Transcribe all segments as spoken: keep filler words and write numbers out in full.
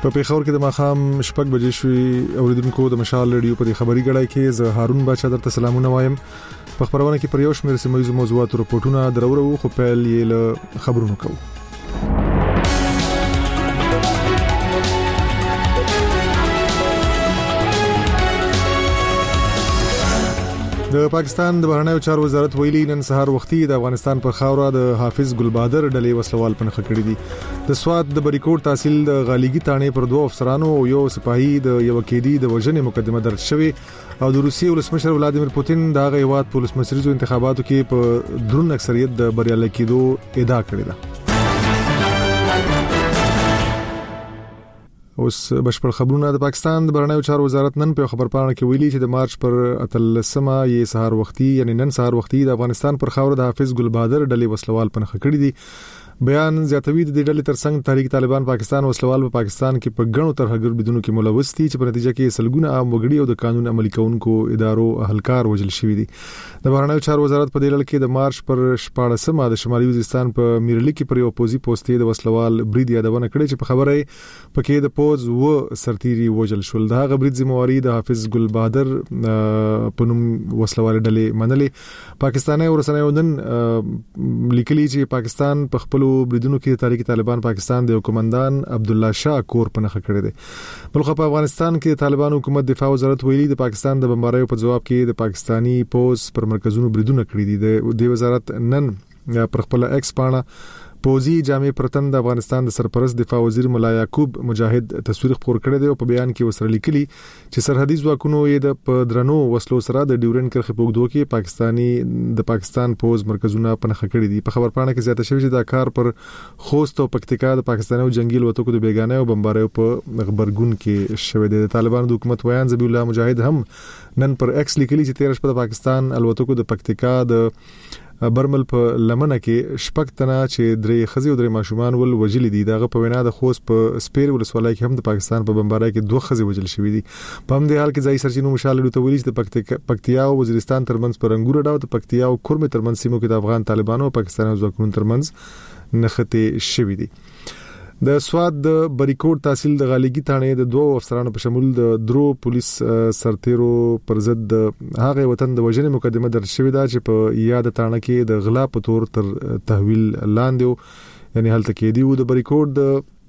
په پیښور کې د ماخام شپږ بجې شوې. اوریدونکو د مشال رادیو په خبري غړای کې زه هارون بچا درته سلامونه وایم. په خبرونه کې پر یو شمېر سیمه ییزو موضوعاتو رپورټونه درورو خو پیل یې له خبرونو کوو. د پاکستان د بهرنیو چارو وزارت ویلي نن سهار وختي د افغانستان پر خاوره د حافظ ګلبادر ډلې وسلوال پنځه کړی دي. د سواد د بریکوټ تحصیل د غالیګي تانې پر دوه افسرانو او یو سپاهي د یو کېدی د وژنې مقدمه درج شوې او د روسیې ولسمشر ولادیمیر پوتین د هغه هیواد په ولسمشریزو انتخاباتو کې په درون اکثریت د بریالي کېدو ادعا کړې ده. اوس بشپړ خبرونه. د پاکستان د بهرنیو چارو وزارت نن په خبرپاڼه کې ویلي چې د مارچ پر اتلسمه یې سهار وختي یعنی نن سهار وختي د افغانستان پر خاوره د حافظ ګلبادر ډلې وسلوال پنځه کړی دي. بیان زیاتوي د دې ډلې ترڅنګ تحریک طالبان پاکستان وسلوال په پاکستان کې په غنو ترهګر بدونو کې ملوث دي چې په نتیجه کې سلګونه عام وګړي او د قانون عملي کونکو ادارو اهلکار وژل شوي دي. د بهرنیو چارو وزارت په دې لړ کې د مارچ پر شپاړسمه د شمالي وزیرستان په میرلی کې پر یو پوزي پوسټي د وسلوال برید یادونه کړې چې په خبره پکې د پوز و سرتيري وژل شول. دا غ برید ذمہواری د حافظ ګلبادر په نوم وسلوال ډلې منلې. پاکستاني ورسنیو نن لیکلي چې پاکستان په خپل بریدونو کې تحریک طالبان پاکستان د حکومندان عبد الله شاه کور پنځه کړی دی. بلخو په افغانستان کې طالبان حکومت دفاع وزارت ویلي د پاکستان د بمباریو په جواب کې د پاکستانی پوز پر مرکزونو بریدونه کړی دي. د وزارت نن پر خپل ایکس پاڼه پوزي جامع پرتن د افغانستان د سرپرست دفاع وزیر مولا یعقوب مجاهد تصویر خپور کړی دی او په بیان کې وسره لیکلي چې سرحدي ځواکونو یې د پدرنو وسلو سره د ډیورن کرخه پوګدو کې پاکستانی د پاکستان پوز مرکزونه پنځه کړی دي. په خبرپاڼه کې زیاته شوی چې دا کار پر خوست او پکتیکا د پاکستاني جنگي الوتکو د بیگانه او بمباریو په خبرګون کې شوی دی. د طالبانو د حکومت ویان ذبیح الله مجاهد هم نن پر ایکس لیکلي چې تیر شپه د پاکستان الوتکو د پکتیکا د برمل په لمنه کې شپږ تنه چې درې خزي او درې ماشومان ول وجل دي. دغه په وینا د خوست په سپیر ولسوالۍ کې هم د پاکستان په بمبارۍ کې دوه خزي وجل شوې دي. په هم د حال کې ځای سرچینو مشال لټو ویل چې د پکتیا او وزیرستان ترمنځ پر انګور ډاو د پکتیا او کورم ترمنځ سیمو کې د افغان طالبانو او پاکستاني ځواکونو ترمنځ نښته شوې دي. د سواد د بریکوټ تحصیل د غالیګي تانې د دوه افسرانو په شمول د درو پولیس سرتیرو پر ضد د هغه وطن د وژنې مقدمه درج شوې ده چې په یاد تانه کې د غلا په تور تر تحویل لاندې یعنی هلته کې دی. د بریکوټ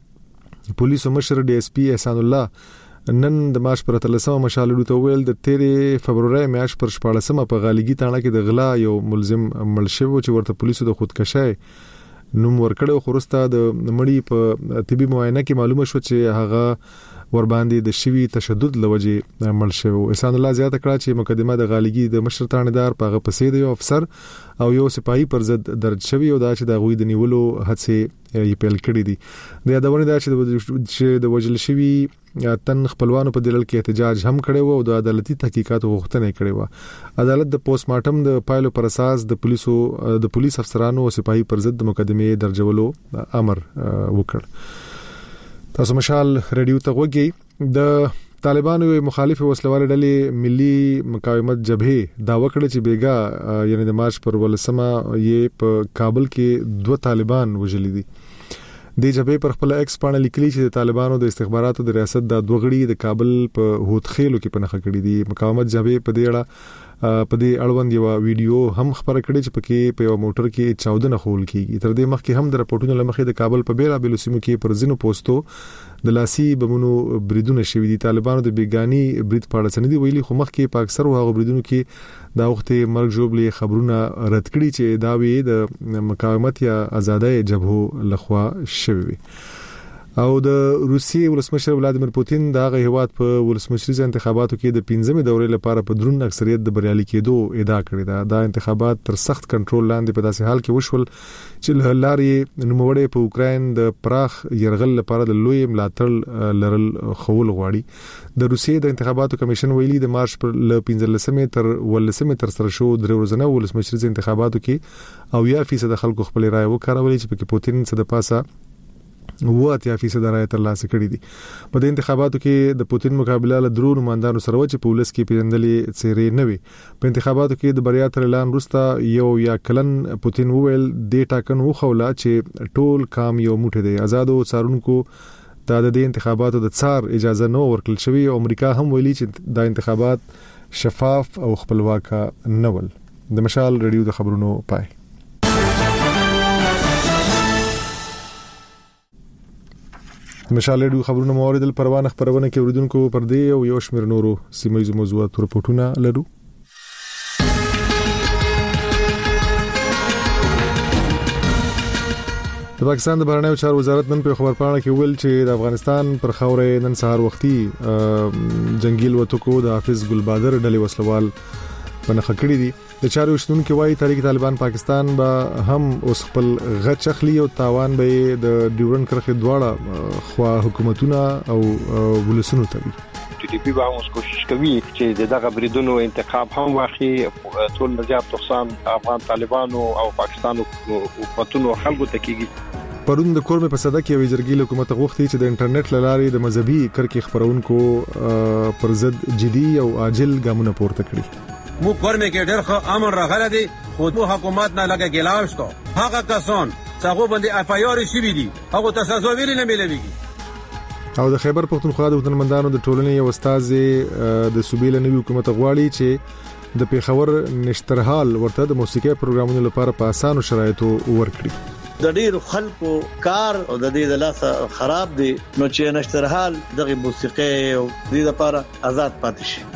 د پولیسو مشر ډي اس پی احسان الله نن د مارچ پر اتلسمه مشال لټو ویل د تیرې فبرवरी میاشت پر شپاړسمه په غالیګي تانه کې د غلا یو ملزم مړ شوی چې ورته پولیسو د خودکشي نوم ورکړو. خورسته د مړی په طبي معاینه کې معلومه شو چې هغه ور باندې د شوی تشدد لوجه مړ شو. احسان الله زیاته کړه چې مقدمه د غالیګي د مشر تانیدار په غپسې د یو افسر او یو سپاهي پر ضد درج شوی او دا چې د غوی د نیولو هڅه یې پیل کړې دي. د یادونه دا چې د وجل شوی تن خپلوانو په دلیل کې احتجاج هم کړي وو او د عدالتي تحقیقاتو غوښتنه کړې و. عدالت د پوسټ مارټم د پایلو پر اساس د پولیسو د پولیس افسرانو او سپاهي پر ضد مقدمه درجولو امر وکړ. تاسو مشال رادیو ته وګورئ. د طالبانو مخالف وسلوال ډلې ملي مقاومت جبهه دا وکړه چې بیګا یعنی د مارچ پر ولسمه یې په کابل کې دوه طالبان وژلي دي. د جبهه پر خپل ایکس پاڼه لیکلي چې د طالبانو د استخباراتو د ریاست د دوه غړي د کابل په هوتخیلو کې پنځه کړي دي. مقاومت جبهه په دې اړه په دې اړوند یو ویډیو هم خبره کړې چې پکې په یو موټر کې چودنه خول کیږي. تر دې مخکې هم د راپورټونو لمخې د کابل په بیلا بیلو سیمو کې پر ځینو پوسټو د لاسي بمونو بریدونه شوي دي. طالبانو د بیګانی برید په اړه سندې ویلي خو مخکې په اکثر هغه بریدونو کې دا وخت مرګ جوړلې خبرونه رد کړي چې دا وی د مقاومت یا آزادۍ جبهو لخوا شوی. او د روسیې ولسمشر ولادیمیر پوتین د هغه هیواد په ولسمشریزه انتخاباتو کې د پنځمې دورې لپاره په درون اکثریت د بریالي کېدو ادعا کړې ده. دا انتخابات تر سخت کنټرول لاندې په داسې حال کې وشول چې له لارې نوموړی په اوکراین د پراخ يرغل لپاره د لوی ملاتړ لرل خول غواړي. د روسیې د انتخاباتو کمیشن ویلي د مارچ پر ل پنځلسمې تر ولسمې تر سره شو درې ورځې ولسمشریزه انتخاباتو کې او یا فیصد خلکو خپل رائے وکړولې چې په پوتین څخه د پاسه وو اتیا فیصد رائے ترلاسه کړې دي. په دې انتخاباتو کې د پوتین مقابله له درو نمائندانو سره و چې په ولس کې پیژندلې څېرې نه وي. په انتخاباتو کې د بریا تر اعلان وروسته یو یا کلن پوتین وویل د ټاکنو خوله چې ټول کام یو موټی دی. آزادو څارونکو دا د انتخاباتو د څار اجازه نو ورکړل شوی او امریکا هم ویلي چې دا انتخابات شفاف او خپلواک نه ول. د مشال رادیو د خبرونو پای. مشال رادیو خبرونو موارد پروانه خبرونه کې اوریدونکو پر دې او یو شمېر نورو سیمایي موضوعات رپورټونه لرو. د پاکستان د بهرنیو چارو وزارت نن په خبرپاڼه کې ویل چې د افغانستان پر خاورې نن سهار وختي جنگیل وټکو د حافظ ګلبادر ډلې وسلوال پنځه کړی دي. د چارو شتون کې وايي تحریک طالبان پاکستان به هم اوس خپل غچ اخلي او تاوان به د ډیورن کرخه دواړه خوا حکومتونه او ولسونو ته وي. ټي ټي پی به اوس کوشش کوي چې دغه بریدونو انتخاب هم واخلي. ټول نظام تخصان افغان طالبانو او پاکستان حکومتونو خلکو ته کیږي. پرون د کورمه په صدا کې وزیرګي حکومت غوښتي چې د انټرنیټ لارې د مذهبي کرکې خبرونکو پر ضد جدي او عاجل ګامونه پورته کړي. مو کورمه کې ډېر ښه امر راغلی دی خو مو حکومت نه لګا ګلاو شو. هغه کسان چې هغه باندې اف آی آر شوی دي هغه تاسو ویل نه ملويږي. او د خیبر پختونخوا د وطنمندانو د ټولنې یو استاد د صوبې لنوي حکومت غواړي چې د پیښور نشترحال ورته د موسیقي پروګرامونو لپاره په اسانو شرایطو ورکړي. د ډېر خلکو کار او د دې د لاسه خراب دي نو چې نشترحال دغه موسیقي او د دې لپاره آزاد پاتې شي.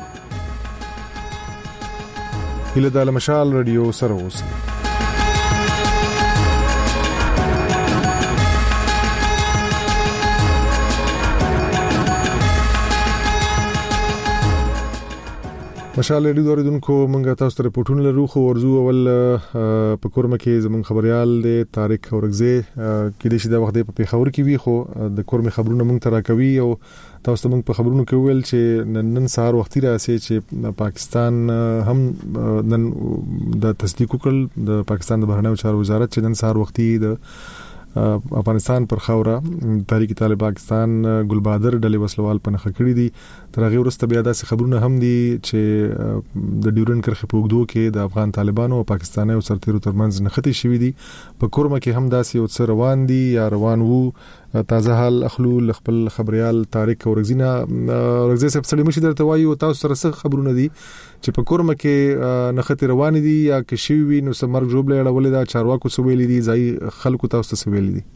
هله د مشال رادیو سره اوسئ. مشال رادیو دوردونکو مونږه تاسو ته رپورټونه لرو خو ورزو اول په کورمه کې زمون خبريال دی طارق اورغزي کې د شي د وخت په پیښور کې وی خو د کورمه خبرونه مونږ ترا کوي او تاسو ته مونږ په خبرونو کې ویل چې نن سهار وختي راسي چې پاکستان هم نن د تصدیق وکړ د پاکستان د بهرنیو چارو وزارت چې نن سهار وختي د افغانستان پر خاوره تحریک طالبان پاکستان ګلبادر ډلې وسلوال پنځه کړی دي. تر هغه وروسته بیا داسې خبرونه هم دي چې د ډیورن کرخه په وګدو کې د افغان طالبانو او پاکستاني سرتیرو ترمنځ نښتې شوې دي. په کورمه کې هم داسې یو څه روان دي یا روان وو. تازه حال اخلو خپل خبريال طارق اورغزینا اورغزی صاحب سړی مشي درته وایو تاسو سره څه خبرونه دي چې په کورمه کې نښتې روان دي یا کې شی وي نو سمر جوړ لړولې دا چارواکو سویل دي ځای خلکو تاسو ته سویل دي.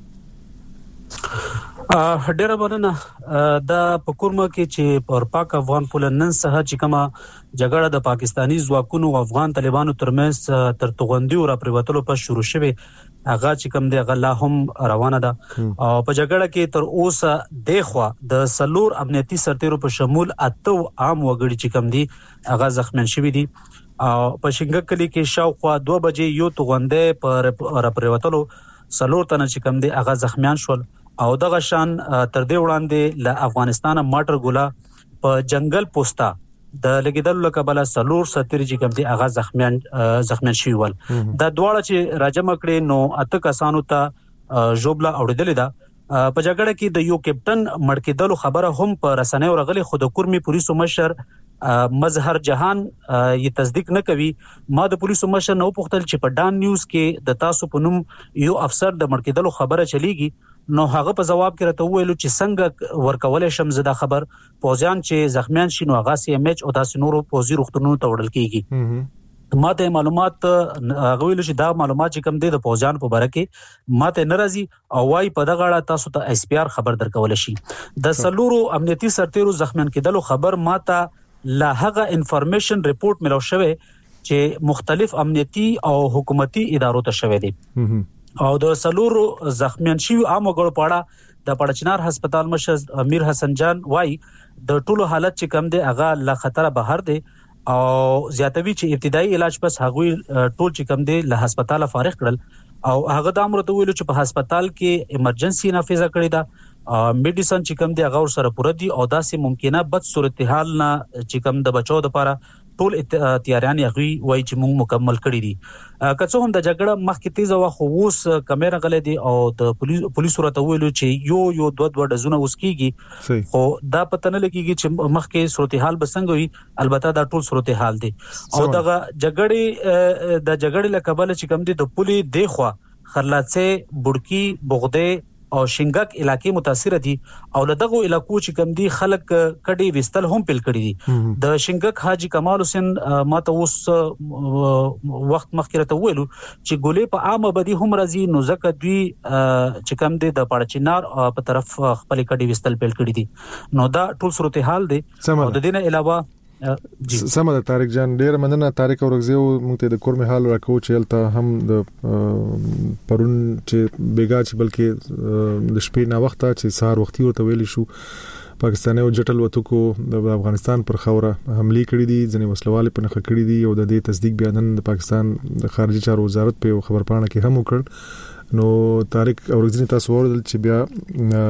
ا ډېر باندې دا په کورمه کې چې پر پاک افغان پولنن سره چې کما جګړه د پاکستانی ځواکونو او افغان طالبانو ترمنځ تر توغندي او را پریوتلو په شروع شوه هغه چې کوم دی غلا هم روانه ده او په جګړه کې تر اوسه د خوا د سلور امنیتي سرتیرو په شمول اته عام وګړي چې کوم دي هغه زخمیان شوي دي او په شنګ کلی کې شاوخوا دوه بجې یو توغنده پر را پریوتلو سلور تنه چې کوم دی هغه زخمیان شول او دغه شان تر دې وړاندې له افغانستان ماټر ګولا په جنگل پوسټا د لګیدل لکبل سلور ستر چې کوم دي هغه زخمیان زخمیان شوی ول. دا دواړه چې راجم کړي نو اته کسانو ته جوبلا اوریدل دا په جګړه کې د یو کپټن مړکېدلو خبره هم په رسنیو راغلي. خو د کورمي پولیسو مشر مظهر جهان یې تصدیق نه کوي. ما د پولیسو مشر نو پوښتل چې په ډان نیوز کې د تاسو په نوم یو افسر د مړکېدلو خبره چلیږي نو هغه په جواب کې راته ویلو چې څنګه ورکول شم زدا خبر پوزیان چې زخمیان شینو هغه سی ام ایچ او تاسو نورو پوزي روختونو ته وړل کیږي. ماته معلومات هغه ویلو چې دا معلومات چې کوم دي د پوزیان په باره کې ماته ناراضي او وايي په دغه اړه تاسو ته اس پی آر خبر درکول شي. د سلورو امنیتي سرتیرو زخمیان کېدلو خبر ماته لا هغه انفارمیشن ریپورت ملو شوه چې مختلف امنیتي او حکومتي ادارو ته شوه دي او د سلورو زخمیان شوی عام وګړو پاړه د پړچنار هسپتال مشر امیر حسن جان وای د ټولو حالت چې کم دی هغه لا خطر بهر دی او زیاتوي چې ابتدایي علاج پس هغه ټول چې کم دی له هسپتال فارغ کړل او هغه د امر ته ویلو چې په هسپتال کې ایمرجنسي نافذه کړې ده میډیسن چې کم دی هغه سره پوره دي او داسې ممکنه بد صورتحال نه چې کم د بچو د لپاره ټول تیاریان یغوي وای چې موږ مکمل کړی دي. که څه هم د جګړه مخکې تیزه واخو اوس کیمرا غلې دي او د پولیسو راته ویلو چې یو یو دوه دوه ډزونه اوس کیږي خو دا پته نه لګیږي چې مخکې صورتحال بسنګ وي. البته دا ټول صورتحال دي او دغه جګړې د جګړې لکبل چې کم دي د پولی دی خو خرلاڅه بډکی بغده او شینګک علاقې متاثر دي او لدغه علاقو چې کم دي خلک کډي وستل هم پیل کړی دي د شینګک حاجی کمال حسین ماته اوس وخت مخکې راته ویلو چې ګولې په عامه بدی هم راځي نو ځکه دوی چې کم دي د پړچینار په طرف خپل کډي وستل پیل کړی دي نو دا ټول صورتحال دی او د دې نه علاوه سمه د طارق جان ډیر مننه طارق اورغزیو موږ ته د کورمه حال راکو چې الته هم د پرون چې بیګا چې بلکې د شپې نه وخته چې سهار وختي ورته ویل شو پاکستاني او جټل وتکو د افغانستان پر خوره حمله کړې دي ځنې وسلواله په نخښه کړې دي او د دې تصدیق بیان د پاکستان د خارجي چارو وزارت په خبر پاڼه کې هم وکړ نو طارق اورغزی تاسو ورول چې بیا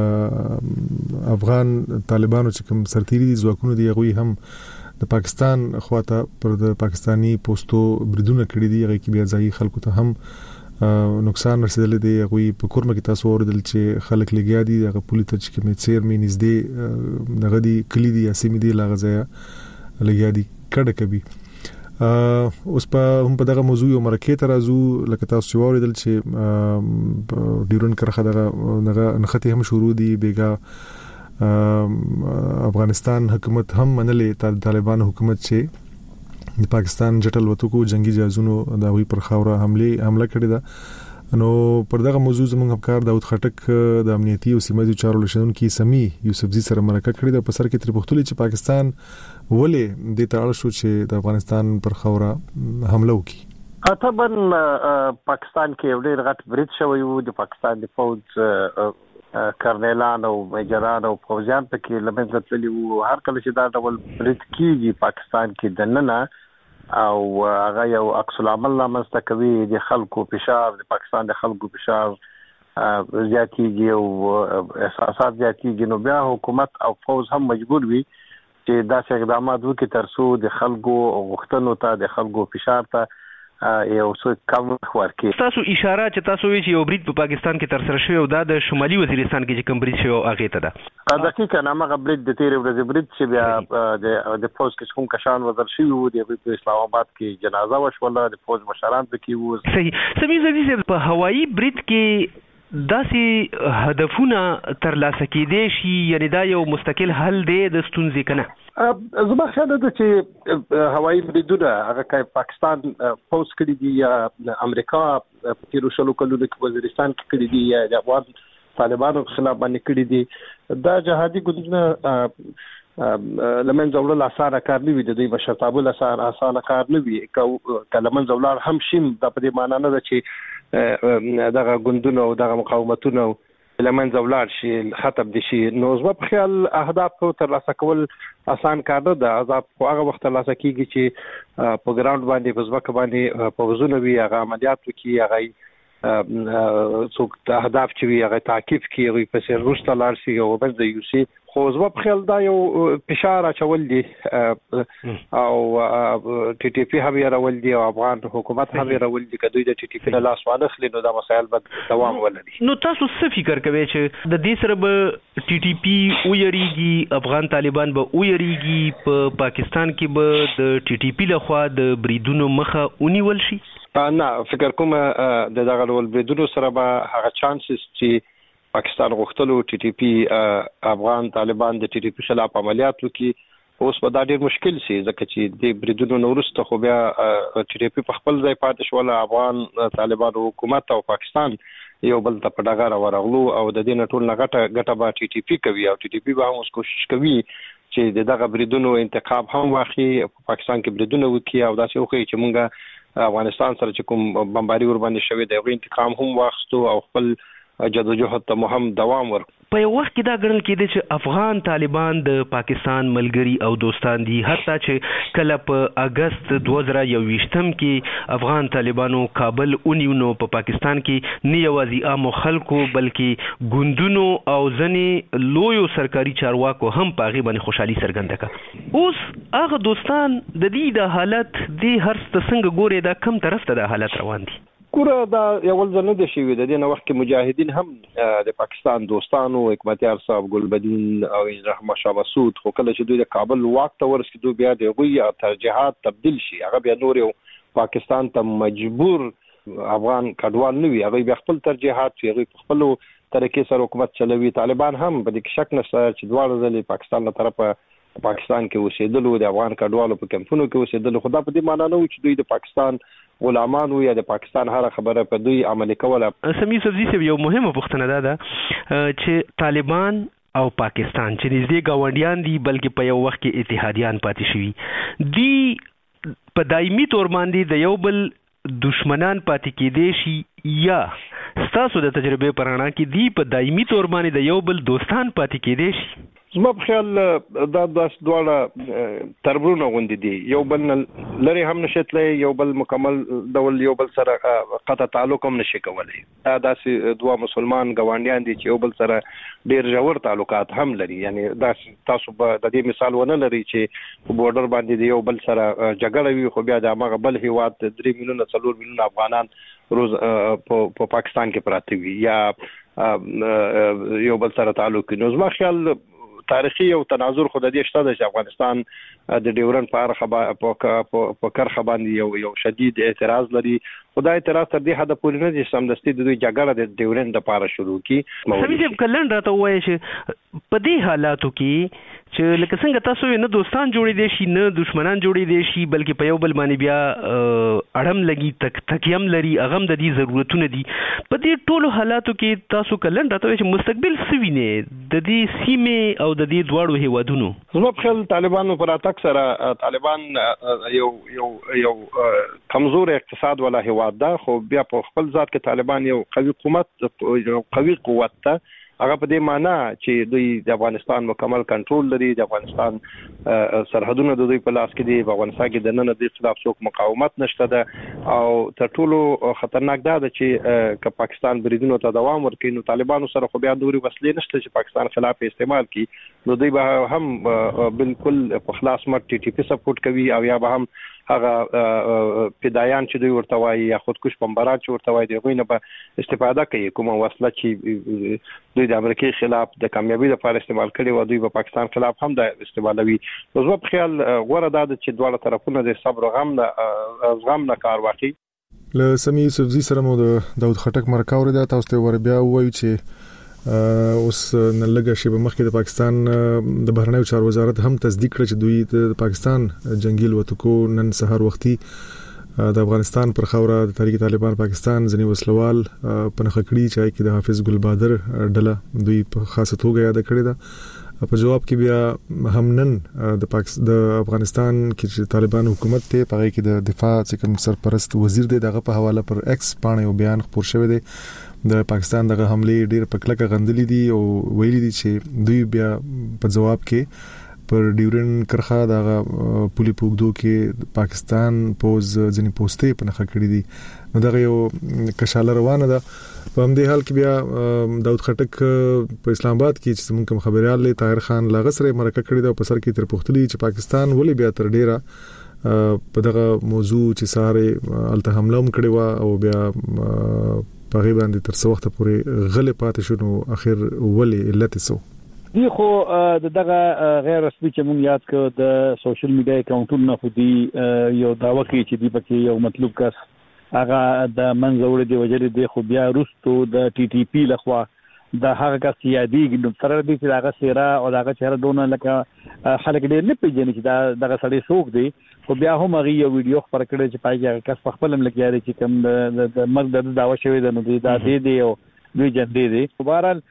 افغان طالبانو چې کوم سرتيري دي ځواکونه دي غوي هم د پاکستان خواته پر د پاکستانی پوسټو بریدونه کړی دي هغه کې بیا ځای خلکو ته هم نقصان رسیدل دي هغه په کورمه کې تاسو اوردل چې خلک لګیا دي هغه پولیس چې کوم چیر مې نږدې دغه دي کلی دي اسمه دي لاغزایا لګیا دي کډه کوي اوس په هم په دغه موضوع یو مرکه ترازو لکه تاسو چې اوردل چې ډیرون کرخه دغه دغه نخته هم شروع دي بیګا افغانستان حکومت هم منلې طالبان حکومت چې د پاکستان جټل وتکو جنگي جهازونو د وی پر خوره حمله حمله کړې ده نو پر دغه موضوع زموږ همکار داود خټک د امنیتي او سیمه چارو لشنون کې سمي یوسفزي سره مرکه کړې ده په سر کې تر پختولي چې پاکستان ولې د تړل شو چې د افغانستان پر خوره حمله وکړي طبعا پاکستان کې ډېر غټ برید شوی وو د پاکستان د فوج کرنیلان او میجران او فوجیان پکې لمنځه تللي وو هر کله چې دا ډول برید کیږي پاکستان کې دننه او هغه یو عکس العمل لامسته کوي د خلکو فشار د پاکستان د خلکو فشار زیاتیږي او احساسات زیاتیږي نو بیا حکومت او فوج هم مجبور وي چې داسې اقدامات وکړي ترڅو د خلکو غوښتنو ته د خلکو فشار ته یو څه کم ورکړي تاسو اشاره چې تاسو وی چې یو برید په پاکستان کې تر سره شوی او دا د شمالي وزیرستان کې چې کوم برید شوی هغه ته ده دقیقاً هغه برید د تیرې ورځې برید چې بیا د فوج کې کوم کشان وزر شوی وو د اسلام آباد کې جنازه وشوله د فوج مشران پکې وو صحیح سمي زدي په هوایي برید کې داسې هدفونه ترلاسه کېدې شي یعنی دا یو مستقل حل دی د ستونزې کنه زما خیال ده چې هوایي بریدونه هغه کې پاکستان پوس کړی دي یا امریکا په تیرو شلو کلونو کې وزیرستان کې کړی دي یا د افغان طالبانو خلاف باندې کړی دي دا جهادي ګوندونه لمن زولل اسانه کار نه وي د دې مشرتابه لسان اسانه کار نه وي کلمن زولل هم شیم د په دې معنی نه ده چې دغه ګوندونه او دغه مقاومتونه لمن زولل شي ختم دي شي نو زما په خیال اهداف تر لاسه کول آسان کار نه ده عذاب خو هغه وخت لاسه کیږي چې په ګراوند باندې په ځمکه باندې په وزونه وي هغه عملیات وکړي هغه څوک اهداف چې وي هغه تعقیب کوي هغه په سر روسته لار شي او بل د یو سي خو زما په خیال دا یو فشار اچول دي او ټي ټي پی هم راول دي او افغان حکومت هم راول دي کله د ټي ټي پی له لاس وانخلي نو دا مسایل به دوام ولري نو تاسو څه فکر کوئ چې د دې سره به ټي ټي پی ویریږي افغان طالبان به ویریږي په پاکستان کې به د ټي ټي پی لخوا د بریدونو مخه ونیول شي نه فکر کوم د دغه ډول بریدونو سره به هغه چانسز چې پاکستان غوښتلو ټي ټي پی افغان طالبان د ټي ټي پی خلاف عملیات وکړي اوس به دا ډیر مشکل شي ځکه چې د بریدونو نورسته خو بیا ټي ټي پی په خپل ځای پاتې شو افغان طالبان حکومت او پاکستان یو بل ته په ډاګه ورغلو او د دې نټول نغټه ګټه به ټي ټي پی کوي او ټي ټي پی به هم کوشش کوي چې دغه بریدونو انتقام هم واخلي په پاکستان کې بریدونه وکړي او داسې وکړي چې مونږه افغانستان سره چې کوم بمباري ور باندې شوی دی انتقام هم واخستو او خپل جدوجہد ته مهم دوام ورک په یو وخت کې دا ګڼل کېده چې افغان طالبان د پاکستان ملګری او دوستان دي حتی چې کله په اگست دوه زره یوویشتم کې افغان طالبانو کابل ونیو نو په پاکستان کې نه یوازې عام خلکو بلکې ګوندونو او ځنې لویو سرکاري چارواکو هم په هغې باندې خوشحالي څرګنده کړه اوس هغه دوستان د دې د حالت دې هر څه څنګه ګوري دا کم طرف ته د حالت روان دي ګوره دا یو ځل نه دی شوی د دې نه وخت کې مجاهدین هم د پاکستان دوستانو حکمتیار صاحب ګلبدین او رحمه شاه مسعود خو کله چې دوی د کابل واک ته ورسېدو بیا د غوی ترجیحات تبدیل شي هغه بیا نور یو پاکستان ته مجبور افغان کډوال نه وي هغه بیا خپل ترجیحات هغه خپل طریقې سره حکومت چلوي. طالبان هم په دې شک نشته چې دواړه ځلې پاکستان له طرفه پاکستان کې اوسېدلو، د افغان کډوالو په کمپونو کې اوسېدلو، خو دا په دې معنی نه و چې دوی د پاکستان غلامان وي یا د پاکستان هر خبره په دوی عملي کوله. سمي سبزي سه یو مهمه پوښتنه ده ده چې طالبان او پاکستان چې نږدې ګاونډیان دي بلکې په یو وخت کې اتحادیان پاتې شوي دي، په دایمي تور باندې د یو بل دشمنان پاتې کېدې شي یا ستاسو د تجربه پرانا کې دی په دایمي تور باندې د یو بل دوستان پاتې کېدې شي؟ زما په خیال دا داس دواړه تربرونه غوندي دي، یو بل لري هم نشتلې، یو بل مکمل ډول یو بل سره قطع تعلق هم نشي کولای. دا داسې دوه مسلمان ګاونډیان دي چې یو بل سره ډیر ژور تعلقات هم لري. یعنی دا تاسو به د دې مثال ونه لري چې په بورډر باندې د یو بل سره جګړه وي خو بیا د هغه بل هیواد درې میلیونه څلور میلیونه افغانان روز په پاکستان کې پراته وي یا یو بل سره تعلق کوي. نو زما خیال تاریخي او تناظر خو د دې شته چې افغانستان د ډیورن په اړه په کرخه باندې یو یو شدید اعتراض لري. خدای اعتراض تر دې حد پورې نه دي سمدستي د دوی جګړه د ډیورن د پاره شروع کی. سمي چې کلن راته وایي چې په دې حالاتو کې چې لکه څنګه تاسو نه دوستان جوړې دي شي نه دشمنان جوړې دي شي بلکې په یو بل باندې بیا اړم لګي تک تکیم لري اغم د دې ضرورتونه دي. په دې ټولو حالاتو کې تاسو کلن راته وایي چې مستقبل سوینه د دې سیمه او د دې دواړو هیوادونو. زما په خیال طالبانو پر اتک سره طالبان یو یو یو کمزور اقتصاد ولا هیواد ده، خو بیا په خپل ذات کې طالبان یو قوي حکومت یو قوي قوت ده. هغه په دې معنی چې دوی د افغانستان مکمل کنټرول لري، د افغانستان سرحدونه د دوی په لاس کې دي، په افغانستان کې د نن د خلاف څوک مقاومت نشته ده او تر ټولو خطرناک دا ده چې که پاکستان بریدونو ته دوام ورکړي نو طالبانو سره خو بیا نوري وسلې نشته چې پاکستان خلاف استعمال کړي، نو دوی به هم بالکل په خلاص مټ ټي ټي پی سپورټ کوي او یا به هم هغه فدایان چې دوی ورته وایي یا خودکش بمباران چې ورته وایي دغه نه به استفاده کوي کومه وسله چې دوی د امریکای خلاف د کامیابی لپاره استعمال کړي و، دوی په پاکستان خلاف هم د استعمالوي. نو زما په خیال غوړه ده چې دواړه طرفونه د صبر او غم نه غم نه کار واخلي. له سمي سبزي سره مو د داود خټک مرکه ورده تاسو ته ور بیا وایي چې اوس نن لږه شی په مخکې د پاکستان د بهرنیو چارو وزارت هم تصدیق کړ چې دوی د پاکستان جنگي الوتکو نن سهار وختي د افغانستان پر خاوره د تحریک طالبان پاکستان ځنی وسلوال په نخ کړی چې کې د حافظ ګل بادر ډله دوی په خاصه توګه یاد کړی دا. په جواب کې بیا هم نن د پاکستان د افغانستان کې چې طالبان حکومت ته پغې کې د دفاع چې کوم سرپرست وزیر دی دغه په حواله پر ایکس باندې یو بیان خبر شوی دی. د پاکستان دغه حمله ډیر پکلکه غندلې دي او ویلي دي چې دوی بیا په جواب کې پر ډیورن کرخه دغه پولی پوګدو کې پاکستان پوز ځنی پوسټې په نخښه کړې دي. نو دغه یو کشاله روانه ده. په همدې حال کې بیا داود خټک په اسلام آباد کې چې موږ کوم خبريال له طاهر خان لاغسره مرکه کړې ده په سر کې تر پختلی چې پاکستان ولې بیا تر ډیره په دغه موضوع چې ساره الته حمله هم کړې و او بیا په غیبه باندې تر څو وخت پورې غلې پاتې شونو اخر ولې علت سو دی خو دغه غیر رسمي چې مونږ یاد کړ د سوشل میډیا اکاونټونو خو دی یو داوا کوي چې دی پکې یو مطلوب کس هغه د منځوړ دی وجلې دی خو بیا روستو د ټي ټي پی لخوا د هغه کس یادېږي نو تر دې چې هغه سیرا او هغه چهره دونه لکه خلک دې نه پیژني چې دا دغه سړی څوک دی، خو بیا هم هغه یو ویډیو خبر کړی چې پای کې کس په خپل هم لګیاري چې کوم د مرګ د دعوا شوی د نو دی دا دی دی او دوی جندې دي. بهرحال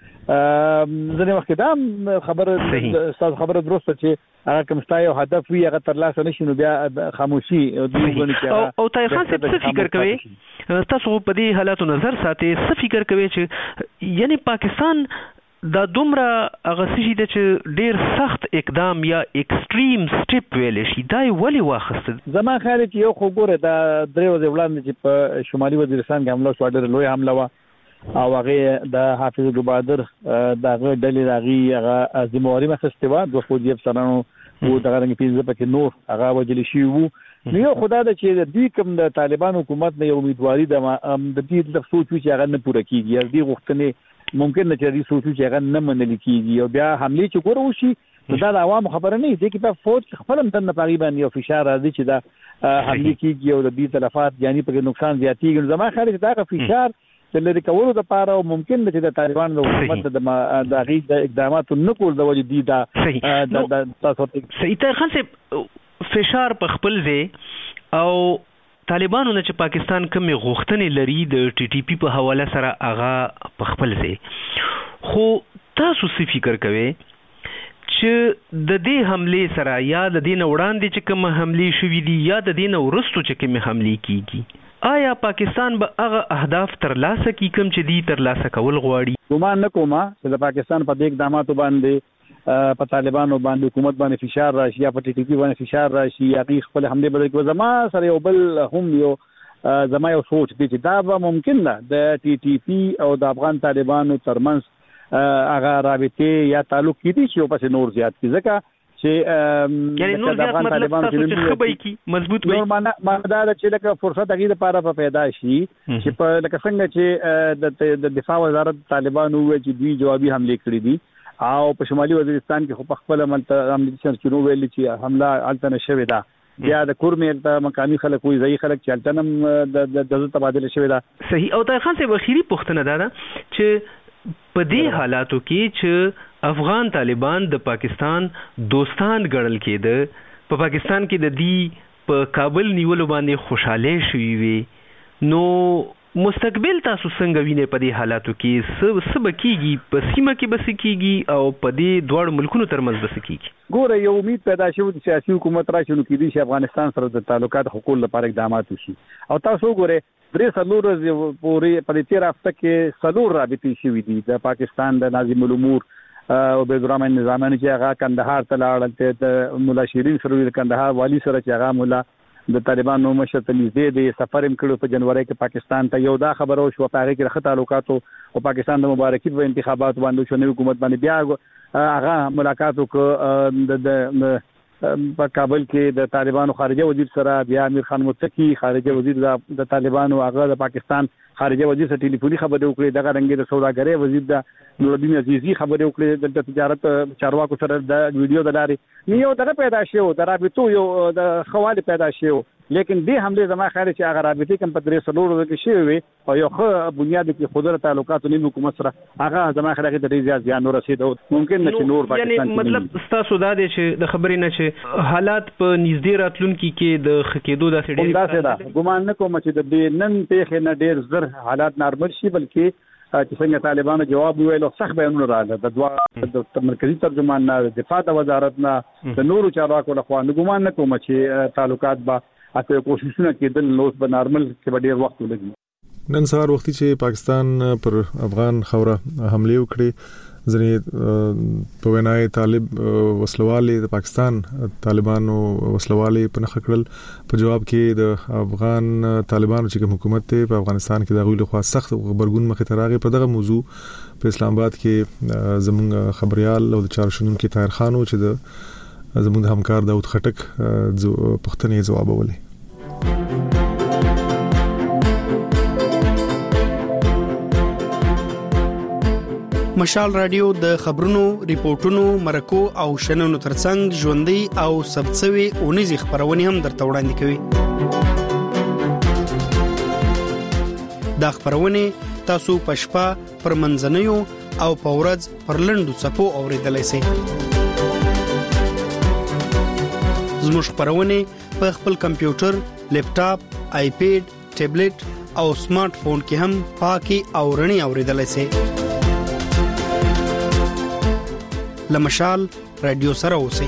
ځنه وخت دا خبره استاد خبره درسته چې هغه کوم ستای او هدف وي هغه ترلاسه نشي نو بیا خاموشي دوی غونډه کې او طاهر خان څه فکر کوي تاسو په دې حالاتو نظر ساتي څه فکر کوي چې یعنی پاکستان دا دومره هغه شي چې ډیر سخت اقدام یا ایکستریم سټیپ ویل شي دا ولی واخست؟ زما خیال چې یو خو ګوره دا درې ورځې وړاندې چې په شمالي وزیرستان کې حمله شو ډېر لوی حمله و او هغه د حافظ ګل بادر دغه ډلې راغي هغه ازموري مخسته و د فوجي افسرانو او دغه رنګ پیځه پکې نور هغه وجل شي وو. نو یو خدای د چې د کوم د طالبان حکومت نه امیدواري د د دې د سوچ چې هغه نه پوره کیږي د غوښتنې ممکن نه چې دې سوچ چې هغه نه منل کیږي او بیا حمله چې ګورو شي دا د عوام خبره نه دي چې په فوج خپل هم تنه تقریبا یو فشار راځي چې دا حمله کیږي او د دې تلفات یعنی په نقصان زیاتیږي. زما خیال دا فشار د لری کولو لپاره ممکن ده چې د طالبان د حکومت د د غي د اقداماتو نکول د وجې دي دا د تاسو ته صحیح تر خان سے فشار په خپل ځای او طالبانو نه چې پاکستان کوم غوښتنې لري د ټي ټي پی په حواله سره هغه په خپل ځای خو تاسو څه فکر کوئ چې د دې حمله سره یا د دې نه وړاندې چې کوم حمله شوې دي یا د دې نه ورستو چې کوم حمله کیږي آیا پاکستان به هغه اهداف ترلاسه کی کوم چې دي ترلاسه کول غواړي ګومان نه کوم چې د پاکستان په دې اقداماتو باندې په طالبانو باندې حکومت باندې فشار راشي یا په ټي ټي پی باندې فشار راشي یا خپل حمله بدل کوي زما سره یو بل هم یو زما یو سوچ دي چې دا به ممکن نه د ټي ټي پی او د افغان طالبانو ترمنځ هغه رابطه یا تعلق کیدی چې په نور زیات کی ځکه چې یعنی نور زیات مطلب تاسو چې خبرې کی مضبوط وي نور معنا معنا دا چې لکه فرصت هغه لپاره په پیدا شي چې په لکه څنګه چې د دفاع وزارت طالبانو وایي چې دوی جوابي حمله کړې دي او په شمالي وزیرستان کې خو خپل عملته عملي سرچینو ویل چې حمله التنه شوې ده بیا د کورمیر ته مقامي خلک وي ځای خلک چې التنم د د تبادله شوې ده صحیح او طاهر خان صاحب اخیری پوښتنه ده چې په دې حالاتو کې چې افغان طالبان د پاکستان دوستان ګڼل کېده په پاکستان کې د دې په کابل نیولو باندې خوشاله شوي وي نو مستقبل تاسو څنګه وینئ په دې حالاتو کې څه څه به کېږي په سیمه کې به څه کېږي او په دې دواړو ملکونو ترمنځ به څه کېږي ګوره یو امید پیدا شوی چې سیاسي حکومت راشي نو کېدای شي افغانستان سره د تعلقات حقوق لپاره اقدامات وشي او تاسو ګوره درې څلور ورځې پورې په دې تیر هفته کې څلور رابطې شوې دي د پاکستان د ناظم الامور او عبید الرحمن نظامی چې هغه کندهار ته لاړل ته مولا شیرین سره د کندهار والی سره چې هغه مولا د طالبانو مشر ته نږدې دی سفر هم کړو په جنوري کې پاکستان ته یو دا خبرو شو په هغه کې رخصت تعلقات او پاکستان د مبارکي په انتخابات باندې شو نو حکومت باندې بیا هغه ملاقات وکړ د په کابل کې د طالبانو خارجه وزیر سره بیا امیر خان متقی خارجه وزیر د طالبانو هغه د پاکستان خارجه وزیر سره ټلیفوني خبرې وکړې دغه رنګ د سوداګرۍ وزیر د نورالدین عزیزی خبرې وکړې د تجارت چارواکو سره د ویډیو د لارې یو دغه پیدا شو د رابطو یو د خواله پیدا شو لیکن دې حمله زما خیال چې هغه رابطې کوم په درې سلور کې شوی وي او یو ښه بنیاد کې خودره تعلقات نیم حکومت سره هغه زما خیال کې د ډیر زیات زیان رسیدو ممکن نشي نور پاکستان یعنی مطلب تاسو دا دي چې د خبرې نه چې حالات په نږدې راتلونکي کې د خکېدو داسې ډیر داسې ده ګومان نه کوم چې د دې نن پیښې نه ډیر زر حالات نارمل شي بلکې چې څنګه طالبانو جواب ویلو سخت بیانونه راغله د دوا د مرکزی ترجمان نه د دفاع د وزارت نه د نورو چارواکو لخوا ګومان نه کوم چې تعلقات با اته کوششونه کېدل نو په نارمل کې به ډیر وخت ولګي نن سهار وختي چې پاکستان پر افغان خوره حمله وکړي ځنې په وینای طالب وسلوالي د پاکستان طالبانو وسلوالي په نخ کړل په جواب کې د افغان طالبانو چې حکومت ته په افغانستان کې د غوښتنې خوا سخت خبرګون مخې ته راغی په دغه موضوع په اسلام آباد کې زمونږ خبريال او د چارشنونکو کې طاهر خانو چې د زموږ همکار داود خټک پښتنې جواب ولې مشال رادیو د خبرونو ریپورتونو مرکو او شننو ترڅنګ ژوندۍ او سبڅوي اونیزي خبرونه هم درته وړاندې کوي دا خبرونه تاسو پښپا پر منځنیو او پورز پر لندو صفو اوریدلای شئ زموږ خبرونه په خپل کمپیوټر، لیپټاپ، آیپیډ، ټابلیټ او سمارټ فون کې هم پاکي او رڼي اوریدلای شئ. لمشال رادیو سره اوسئ.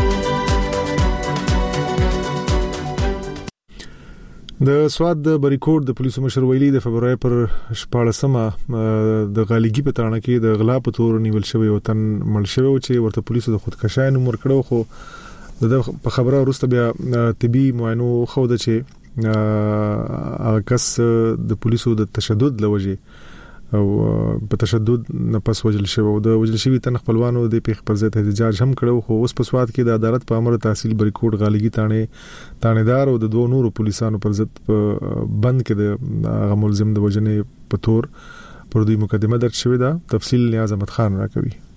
د سواد د بریکوټ د پولیسو مشر ویلي د فبراير پر شپاړسمه د غالګي په تاړه کې د غلا په تور نیول شوی او تن مړ شوی او چې ورته پولیسو د خودکشای نوم ورکړو خو د په خبره وروسته بیا طبي معاینو خو د چې هغه کس د پولیسو د تشدد لوجه او په تشدد نه پس وجل شوی او د وجل شوی تن خپلوانو د پیښ پر ضد احتجاج هم کړو خو اوس په سواد کې د عدالت په امر تحصیل بریکوټ غالګي تانه تانیدار او د دوه نورو پولیسانو پر ضد بند کې د هغه ملزم د وجنې په تور پر دوی مقدمه درج شوې ده. تفصیل نیاز احمد خان راکوي.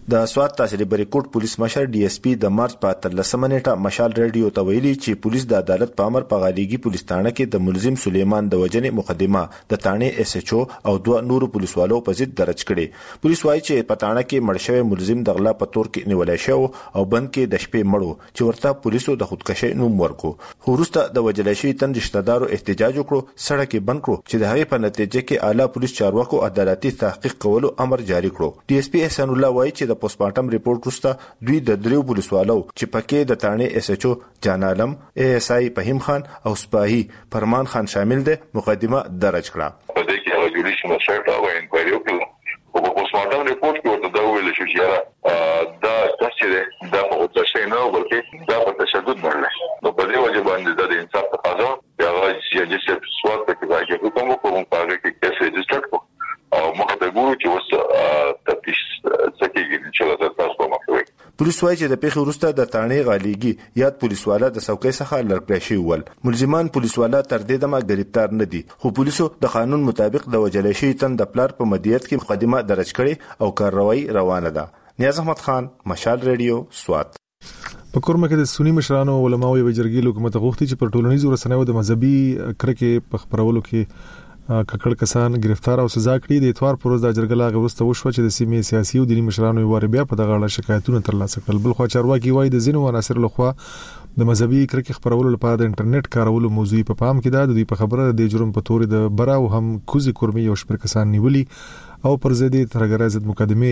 د سوات تحصیلي بریکوټ پولیس مشر ډي اس پی د مارچ په اتلسمه نیټه مشال ریډیو ته ویلي چې پولیس د عدالت په امر په غالیګي پولیس تھانه کې د ملزم سلیمان د وجنې مقدمه د تھانې اس ایچ او او دوه نورو پولیسوالو په ضد درج کړي. پولیس وايي چې په تھانه کې مړ شوی ملزم د غلا په تور کې نیولای شو او بند کې د شپې مړو چې ورته پولیسو د خودکشي نوم ورکو. وروسته د وجلای شوی تن رشتہ دارو احتجاج وکړو، سړک بند کړو چې د هغې په نتیجه کې اعلی پولیس چارواکو عدالتي تحقیق کولو امر جاری کړو. ډي اس پی احسان الله وايي چې د پوسټمارټم ریپورت وروسته دوی د دریو پولیسوالو چې پکې د تھانې اس ایچ او جان عالم، اے ایس آی فهیم خان او سپاهي فرمان خان شامل دي مقدمه درج کړه. په دې کې هغه جوړیشن مسایل او انکوایري وکړه او په پوسټمارټم ریپورت کې ورته دا ویل شو چې دا چې دا په اوسه نه بلکې دا په تشدد باندې نو په دې وجه باندې د انصاف تقاضا یا چې چې سوال په کې راځي کوم کوم پاره کې کیسه ريجستر کو او موږ ته ګورو چې وس تفتیش سکیږي چې دا تاسو په مخه وي. پولیس وايي چې د پیښې وروسته د تھانې غالیګي یاد پولیسوالا د څوکۍ څخه لړکړی شوي ول. ملزمان پولیسوالا تر دې دمه گرفتار نه دي، خو پولیسو د قانون مطابق د وجلای شوي تن د پلار په مدیریت کې مقدمه درج کړې او کاروایی روانه ده. نیاز احمد خان، مشال ریډیو، سوات. په کورمه کې د سنی مشرانو او علماو یو جرګې حکومت غوښتي چې پر ټولنیزو رسنیو د مذهبي کرکې په خبرولو کې ککړ کسان گرفتار او سزا کړي. د اتوار پروز د جرګلا غوسته وشو چې د سیمې سیاسي او دینی مشرانو یو بیا په دغه اړه شکایتونه ترلاسه کړل. بل خو چارواکي وایي د زینو عناصر لخوا د مذهبي کرکې خبرولو لپاره د انټرنیټ کارولو موضوع په پام کې ده. د دوی په خبره د جرم په تور د براو هم کوزي کورمي او شپږ کسان نیولي او پر ضد ترګره ضد مقدمه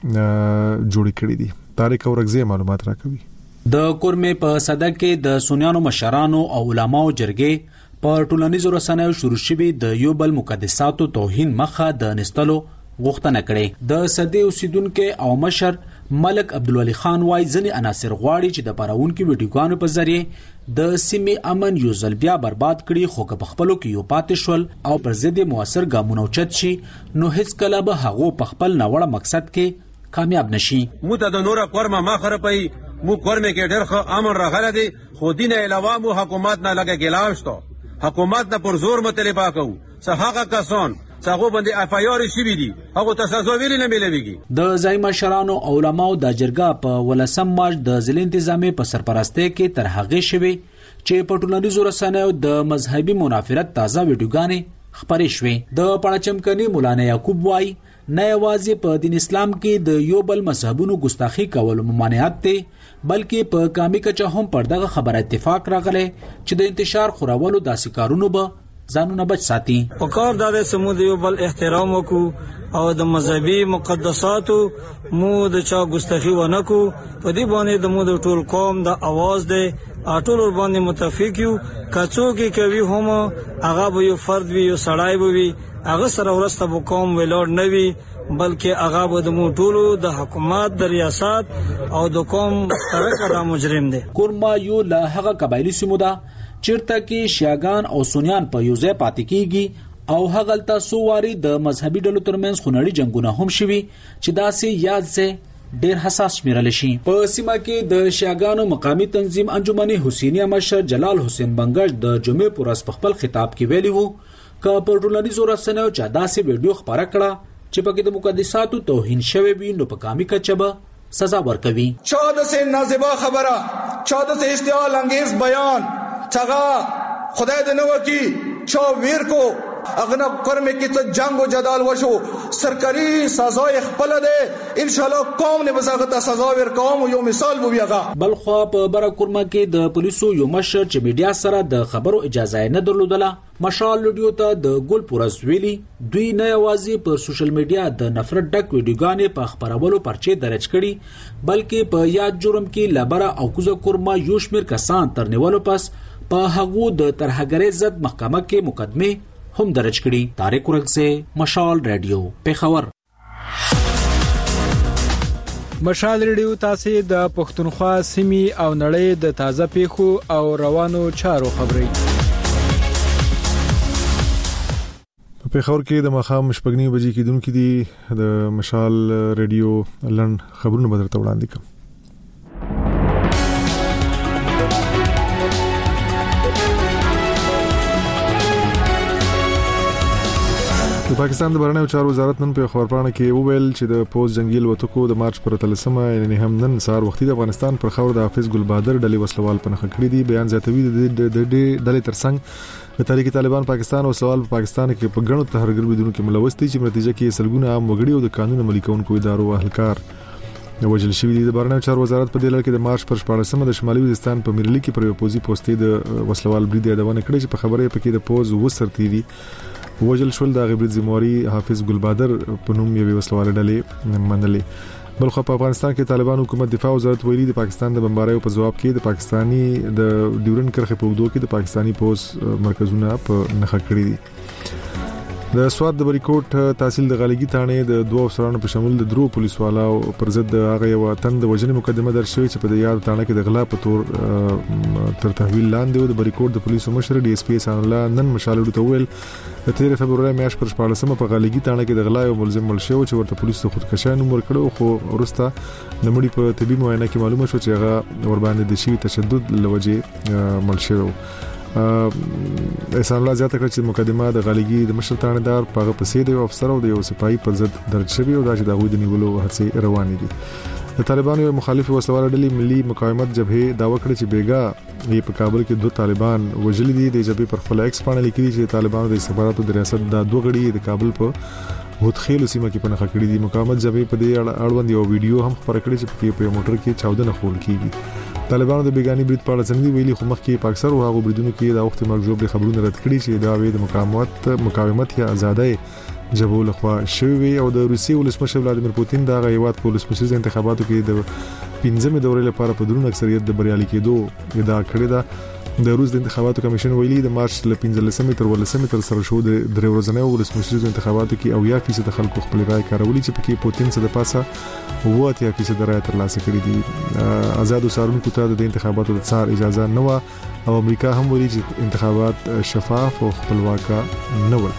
جوړې کړې دي. طارق اورغزي معلومات راکوي. د کورمه په صدر کې د سنیانو مشرانو او علماو جرګې په ټولنیزو رسنیو شروع شوی د یو بل مقدساتو توهین مخه د نستلو غوښتنه کړې. د سدي اوسیدونکو او مشر ملک عبدالولي خان وايي ځنې عناصر غواړي چې د پراونکو ویډیوګانو په ذریعه د سیمې امن یو ځل بیا برباد کړي، خو که په خپلو کې یو پاتې شول او پر ضد موثر ګامونه اوچت شي نو هیڅ کله به هغه په خپل ناوړه مقصد کې کامیاب نشي. مو ته د نور کورما ما خرپای مو کورمه کې ډېر ښه امن راغله دي، خو دین علاوه مو حکومت نه لګه ګلاوشتو حکومت نه پر زور مطالبه کوو. څه هغه کسان څنګه باندې اف آی آر شي وي دي هغه تاسو ویلي نه ملويږي. د ځای مشرانو او علماو د جرګه په ولسم مارچ د ځل انتظامی په سرپرستی کې تر هغه شوي چې په ټولنیزو رسنیو د مذهبي منافرت تازه ویډیوګانې خبرې شوې. د پړچمکني مولانا یعقوب وای نه یوازې په دین اسلام کې د یو بل مذهبونو ګستاخی کول ممانعت دی، بلکې په کامی کچا هم پر دغه خبره اتفاق راغلی چې د انتشار خورولو داسې کارونو به ځانونه بچ ساتي. په کار د سمود یو بل احترام وکړو او د مذهبي مقدساتو مو د چا ګستاخی ونه کو. په دې باندې د مو د ټول قوم د आवाज دی ټول باندې متفق یو. کڅو کې کوي هم هغه به یو فرد وي، یو سړی وي، هغه سره ورسته به قوم ویلوړ نه وي، بلکې هغه به د مو ټولو د حکومت د ریاست او د قوم طرفه د مجرم دی. کورما یو له هغه قبایلی سیمو ده چیرته کې شیعاګان او سنیان په یو ځای پاتې کیږي او هغه تاسو واري د مذهبي ډلو ترمنځ خونړي جنگونه هم شوي چې داسې یاد زه ډیر حساس شمیرل شي. په سیمه کې د شیعاګانو مقامی تنظیم انجمن حسینیه مشر جلال حسین بنگش د جمعې پر ورځ په خپل خطاب کې ویلي وو ک په ټولنیزو رسنیو چا داسې ویډیو خبره کړه چې پکې د مقدساتو توهین شوی وي نو په کامی کچبه سزا ورکوي. چا د نازیبا خبره، چا د اشتعال انگیز بیان چغا خدای دې نو کی چا ویر کو اغنب کرم کی ته جنگ و جدال وشو سرکاری سزای خپل ده ان شاء الله قوم نه بزاغت سزا ور قوم یو مثال بو بیاغه. بل خو په برکورما کې د پولیسو یو مشر چې میډیا سره د خبرو اجازه نه درلودله مشال ویډیو ته د ګل پورس ویلي دوی نه یوازې په سوشل میډیا د نفرت ډک ویډیوګانې په خبرولو پرچې درج کړي بلکې په یاد جرم کې لبره او کوزه کورما یو شمیر کسان تر نیولو پس په هغو د ترهګرۍ ضد محکمه کې مقدمه هم درج کړي. طارق اورغزي، مشال رادیو، پیښور. مشال ریډیو تاسو د پښتونخوا سیمې او نړۍ د تازه پیښو او روانو چارو خبري په پیښور کې د مخام شپږنی بجې کې دونکو دي د مشال ریډیو لن خبرونه بدرته وړاندې کوم. د د پاکستان د بهرنیو چارو وزارت نن په خبرپاڼه کې وویل چې د پوز جنگي الوتکو د مارچ پر اتلسمه یعنی هم نن سهار وختي د افغانستان پر خاور د حافظ ګل بهادر ډلې وسلوال په نخښه کړی دی. بیان زیاتوي د ډلې ترڅنګ د تحریک طالبان پاکستان او سوال په پاکستان کې په غنو تهرګر بدون کې ملوث دي چې نتیجه کې سلګونه عام وګړي او د قانون عملي کوونکو ادارو اهلکار وجل شوی دی. د بهرنیو چارو وزارت په دې لړ کې د مارچ پر شپاړسمه د شمالي وزیرستان په میرلی کې پر پوزي پوسټي د وسلوال برید یادونه کړې چې په خبره پکې د پوز وسرتي دي وجل شول د غبرت زموري حافظ ګل بهادر په نوم یو وسلواله ډلې منلې. بلخو په افغانستان کې طالبان حکومت دفاع وزارت ویلي د پاکستان د بمباریو په جواب کې د پاکستانی د ډیورن کرخه په وګړو کې د پاکستانی پوز مرکزونه په نخښه کړی دي. د سواد د بریکوټ تحصیل د غالګي تانه د دوه افسرانو په شمول د درو پولیس والو پر ضد هغه یو تند وجنې مقدمه درج شوې چې په د یاد تانه کې د غلا په تور تر تحویل لاندې د بریکوټ د پولیسو مشر ډي اس پي سان الله نن مشالډو ته ویل د تیر فبرवरी میاشت پر شپاړسمه په غالګي تانه کې د غلا یو ملزم مل شو چې ورته پولیسو خودکشي نوم ورکړو خو ورسته د مړي په طبي معاینه کې معلومه شو چې هغه ور باندې د شی تشدد لوجه مل شو. احسان الله زیاته کړ چې مقدمه د غالګي د مشر تانیدار په پسې د افسر او د یو سپایي پر ضد درج شوی او دا چې د غوډ نیولو هڅې روانې دي. د طالبانو یو مخالف وسلواله ډلې ملي مقاومت جبهه داوا کړې چې بیګا یې په کابل کې دوه طالبان وژل دي. د جبهه پر خپل ایکس باندې لیکلي چې طالبانو د استخباراتو د ریاست د دوه غړي د کابل په هوتخیل سیمه کې پنځه کړي دي. مقاومت جبهه په دې اړوند یو ویډیو هم خبر کړی چې په موټر کې چاودنه خول کیږي. طالبانو د بیگانی برید په اړه څنګه ویلي خو مخکې په اکثر هغه بریدونو کې د وخت مرجوب خبرونه رد کړي چې دا وی د مقاومت مقاومت یا آزادۍ جبهه لخوا شوی او د روسي ولسمشر ولادیمیر پوتین د غیوات په ولسمشر انتخاباتو کې د پنځمې دورې لپاره په درون اکثریت د بریالي کېدو ادعا کړې ده. د روس د انتخاباتو کمیشن ویلي د مارچ ل پنځلسمې تر ولسمې تر سره شو د درې ورځې ولسمشر انتخاباتو کې او یا فیصد خلکو خپل رائے کارولي چې پکې پوتین څخه د پاسه ووت یا فیصد رائے ترلاسه کړې دي. آزاد وسارونکو ته د انتخاباتو د څار اجازه نه و او امریکا هم ویلي چې انتخابات شفاف او خپلواک نه ول.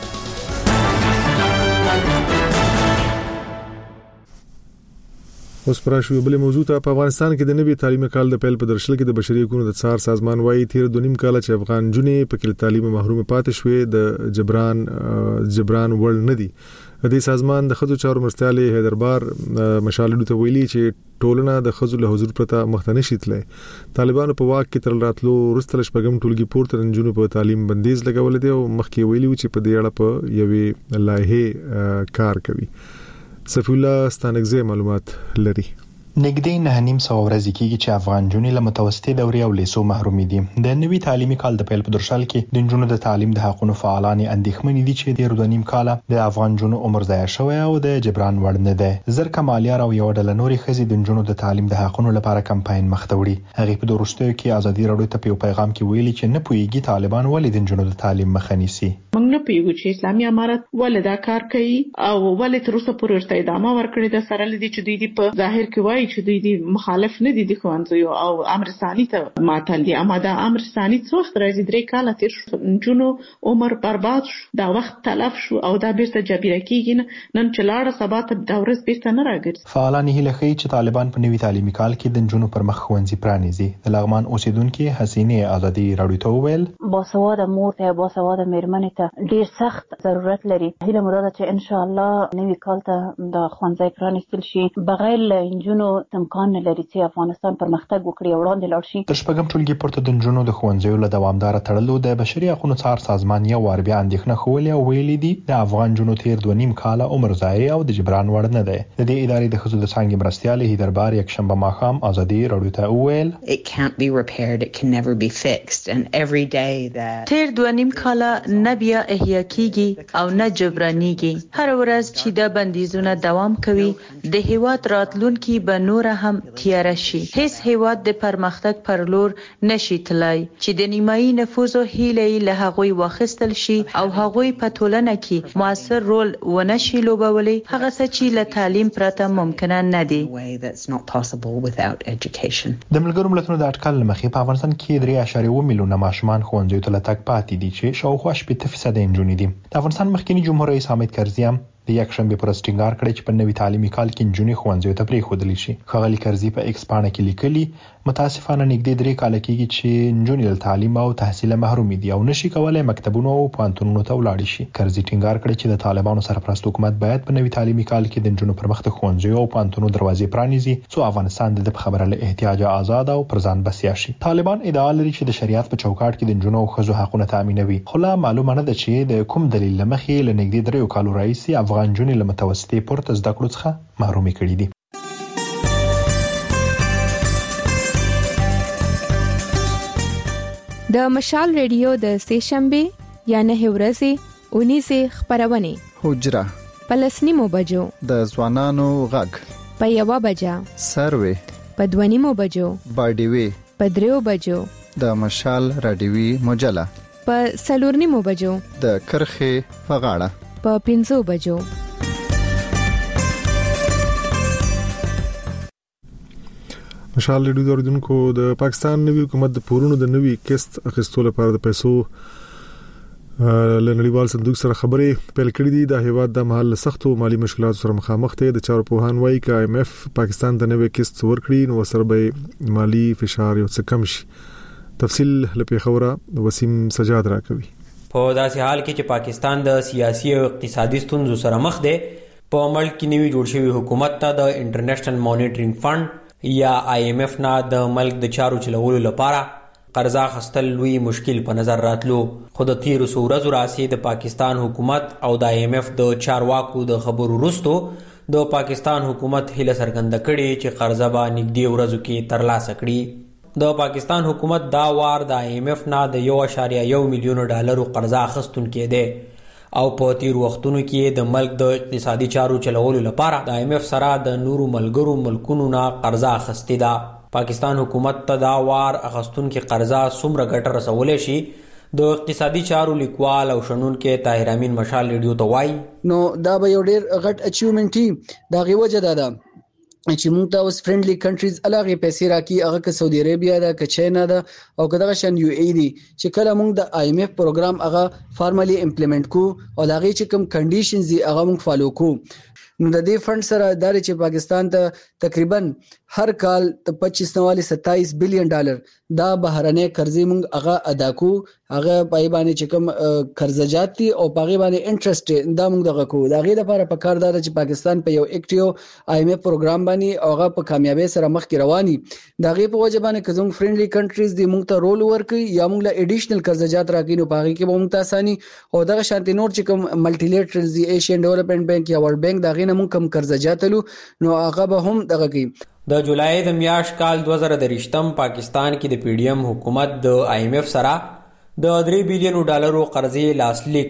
اوس پراشو بل موضوع ته په افغانستان کې د نوي تعلیمي کال د پیل په درشل کې د بشري حقوقو د څار سازمان وايي تیر دونیم کال چې افغان جنې په کې تعلیم محروم پاتې شوې د جبران جبران ول نه دي. د سازمان د خځو چارو مرستيال حیدربار مشالډو ته ویلي چې ټولنه د خځو له حضور پرته مخته نشي تللی. طالبانو په واک کې تل راتلو ورستل شپږم ټولګي پورته نجونو په تعلیم بندیز لګول دي او مخکې ویلي چې په دې اړه په یوې لایحه کار کوي. صفی الله ستانګزه معلومات لري. نګدې نه نیم سو ورځې کېږي چې افغان جنې له متوسطې دورې او لیسو محروم دي. د نوي تعلیمي کال د پیل په درشل کې د جنونو د تعلیم د حقونو فعالان اندېښمن دي چې د ډیر نیم کال د افغان جنونو عمر ضایع شوی او د جبران وړ نه ده. زر کمالیار او یو ډله نورې خزې د جنونو د تعلیم د حقونو لپاره کمپاین مخ ته وړي. هغه په دروستیو کې ازادي راډیو ته په پیغام کې ویلي چې نه پوهیږي طالبان ولې د جنونو د تعلیم مخه نیسي. موږ نه پوهیږو چې اسلامي امارت ولې دا کار کوي او ولې تر اوسه پورې ورته ادامه ورکړې ده، سره لدی چې دوی په ظاهر کې وایي چې دوی مخالف نه دي د خوانځو او امر ثاني ته ماتل دي. اما دا امر ثاني څو وخت راځي درې کاله تیر شو، جنو عمر برباد شو، دا وخت تلف شو او دا بیرته جبیره کیږي. نن چې لاړه سبا ته دا ورځ بیرته نه راګرځي. فعالان هیله کوي چې طالبان په نوي تعلیمي کال کې د جنو پر مخ ښوونځي پرانیزي. د لغمان اوسیدونکو حسینه ازادي راډیو ته وویل باسواده مور ته باسواده مېرمنې ته ډیر سخت ضرورت لري. هیله مو ده چې ان شاء الله نوي کال ته د ښوونځي پرانیستل شي بغیر له انجونو امکان نه لري چې افغانستان پرمختګ وکړي او وړاندې لاړ شي. تر شپږم ټولګي پورته د جنونو د ښوونځیو له دوامدار تړلو د بشري حقوقو څار سازمان یو وار بیا اندېښنه خولې او ویلي دي د افغان جنونو تیر دوه نیم کال عمر ضایع او د جبران وړ نه ده. د دې ادارې د خصوصي د څنګه مرستيال هیدربار یک شنبه ماښام ازادي راډیو ته وویل it can't be repaired, it can never be fixed, and every day that تیر دوه نیم کال نه بیا احیا کیږي او نه جبرانيږي. هر ورځ چې د بندیزونه دوام کوي د هیواد راتلونکي به نور هم تیاره شي. هیڅ هیواد د پرمختګ پر لور نشي تلای چې د نیمایي نفوذ هیلې له هغوی واخیستل شي او هغوی په ټولنه کې موثر رول ونشي لوبولی، هغه څه چې له تعلیم پرته ممکن نه دي. د ملګرو ملتونو د اټکل مخې په افغانستان کې درې اعشاریه اووه میلیونه ماشومان ښوونځیو ته لټک پاتې دي چې شاوخوا شپږ فیصد نجونې دي. د افغانستان مخکنی جمهور رئیس حامد کرزي هم د یک شنبه پر ټینګار کړی چې په نوي تعلیمي کال کې نجونې ښوونځیو ته پرېښودل شي. ښاغلي کرزي په ایکس باندې کې لیکلي متاسفانه نږدې درې کال کېږي چې نجونې له تعلیم او تحصیل محروم دي او نشي کولای مکتبونو او پوهنتونونو ته ولاړ شي. کرزي ټینګار کړی چې د طالبانو سرپرست حکومت باید په نوي تعلیمي کال کې د نجونو پر مخ د ښوونځیو او پوهنتونونو دروازې پرانیزي څو افغانستان د خبره له احتیاج آزاد او پر ځان بسیا شي. طالبان ادعا لري چې د شریعت په چوکاټ کې د نجونو او ښځو حقونه تامینوي، خو لا معلومه نه ده چې د کوم دلیل لمخې له نږدې درې کالو راهیسې افغان نجونې له متوسطې پورته زده کړو څخه محرومې کړي دي. د مشال ریډیو د سې شنبه یا نه ورځې اونیسه خبرونه حجره پلسنیمو بجو د ځوانانو غږ په یو بجا سروي په دونیمو بجو باډیوي په دریو بجو د مشال رادیوي مجله په سلورنیمو بجو د کرخه په غاړه په پنځو بجو. مشال ریډیو دوردونکو د پاکستان نوی حکومت د پورونو د نوی قسط اخیستلو لپاره د پیسو لنړیوال صندوق سره خبرې پیل کړې دي. د هیواد د محل سختو مالی مشکلاتو سره مخامخ دی. د چارو پوهان وایي چې آی ایم ایف پاکستان ته نوی قسط ورکړي نو سره به مالی فشار یو څه کم شي. تفصیل لپاره خوره وسیم سجاد راکوي. په داسې حال کې چې پاکستان د سیاسي او اقتصادي ستونزو سره مخ دی، په ملک کې نوی جوړ شوی حکومت ته د انټرنیشنل مانیټرینګ فند یا آی ایم ایف نه د ملک د چارو چلولو لپاره قرضه اخیستل لوی مشکل په نظر راتلو. خو د تیرو څو ورځو راهیسې د پاکستان حکومت او د آی ایم ایف د چارواکو د خبرو وروسته د پاکستان حکومت هیله څرګنده کړې چې قرضه به نږدې ورځو کې ترلاسه کړي. د پاکستان حکومت دا وار د آی ایم ایف نه د یو اشاریه یو میلیون ډالرو قرضه اخیستونکی دی او په تیر وختونو کې د ملک د اقتصادي چارو چلولو لپاره د آی ایم ایف سره د نورو ملګرو ملکونو نه قرضه اخیستې ده. پاکستان حکومت ته دا وار اخیستونکي قرضه څومره ګټه رسولی شي، د اقتصادي چارو لیکوال او شنونکی طاهر امین مشال ریډیو ته وایي. نو دا به یو ډیر غټ اچیومنټ وي. دا غي وجه ده چې موږ ته اوس فرندلی کنټریز الګي پیسې راکې، هغه که سعودي عربیا ده، که چاینا ده او که دغه شان یو ای دي، چې کله موږ د آی ایم ایف پروګرام هغه فارملی امپلیمنٹ کو او هغه چې کوم کنډیشنز دي هغه موږ فالو کو. نو د دې فند سره د چې پاکستان ته تقریبا هر کال د پچیس نواله ستایس بلین ډالر دا بهرنۍ قرضې موږ هغه ادا کو، هغه پای باندې چې کوم قرضجات دي او پاغي باندې انټرست دا موږ دغه کو. دا غي لپاره پکار دار چې پاکستان په یو اکټیو آی ایم ایف پروګرام باندې او هغه په کامیابی سره مخ کې رواني. دا غي په وجه باندې کوم فرندلی کنټریز دي موږ ته رول ورکړي یا موږ له اډیشنل قرضجات راکې نو پاغي کې به موږ ته اساني او دغه شانتي نور چې کوم ملټی لیټرلز دي، ایشین ډیولپمنٹ بانک یا ورلد بانک دا غي نه موږ کم قرضجات لو نو هغه به هم دغه کوي. د جولای د میاشت کال دوه زره درشتم پاکستان کې د پی ډی ایم حکومت د آی ایم ایف سره د درې بلین ډالرو قرضې لاسلیک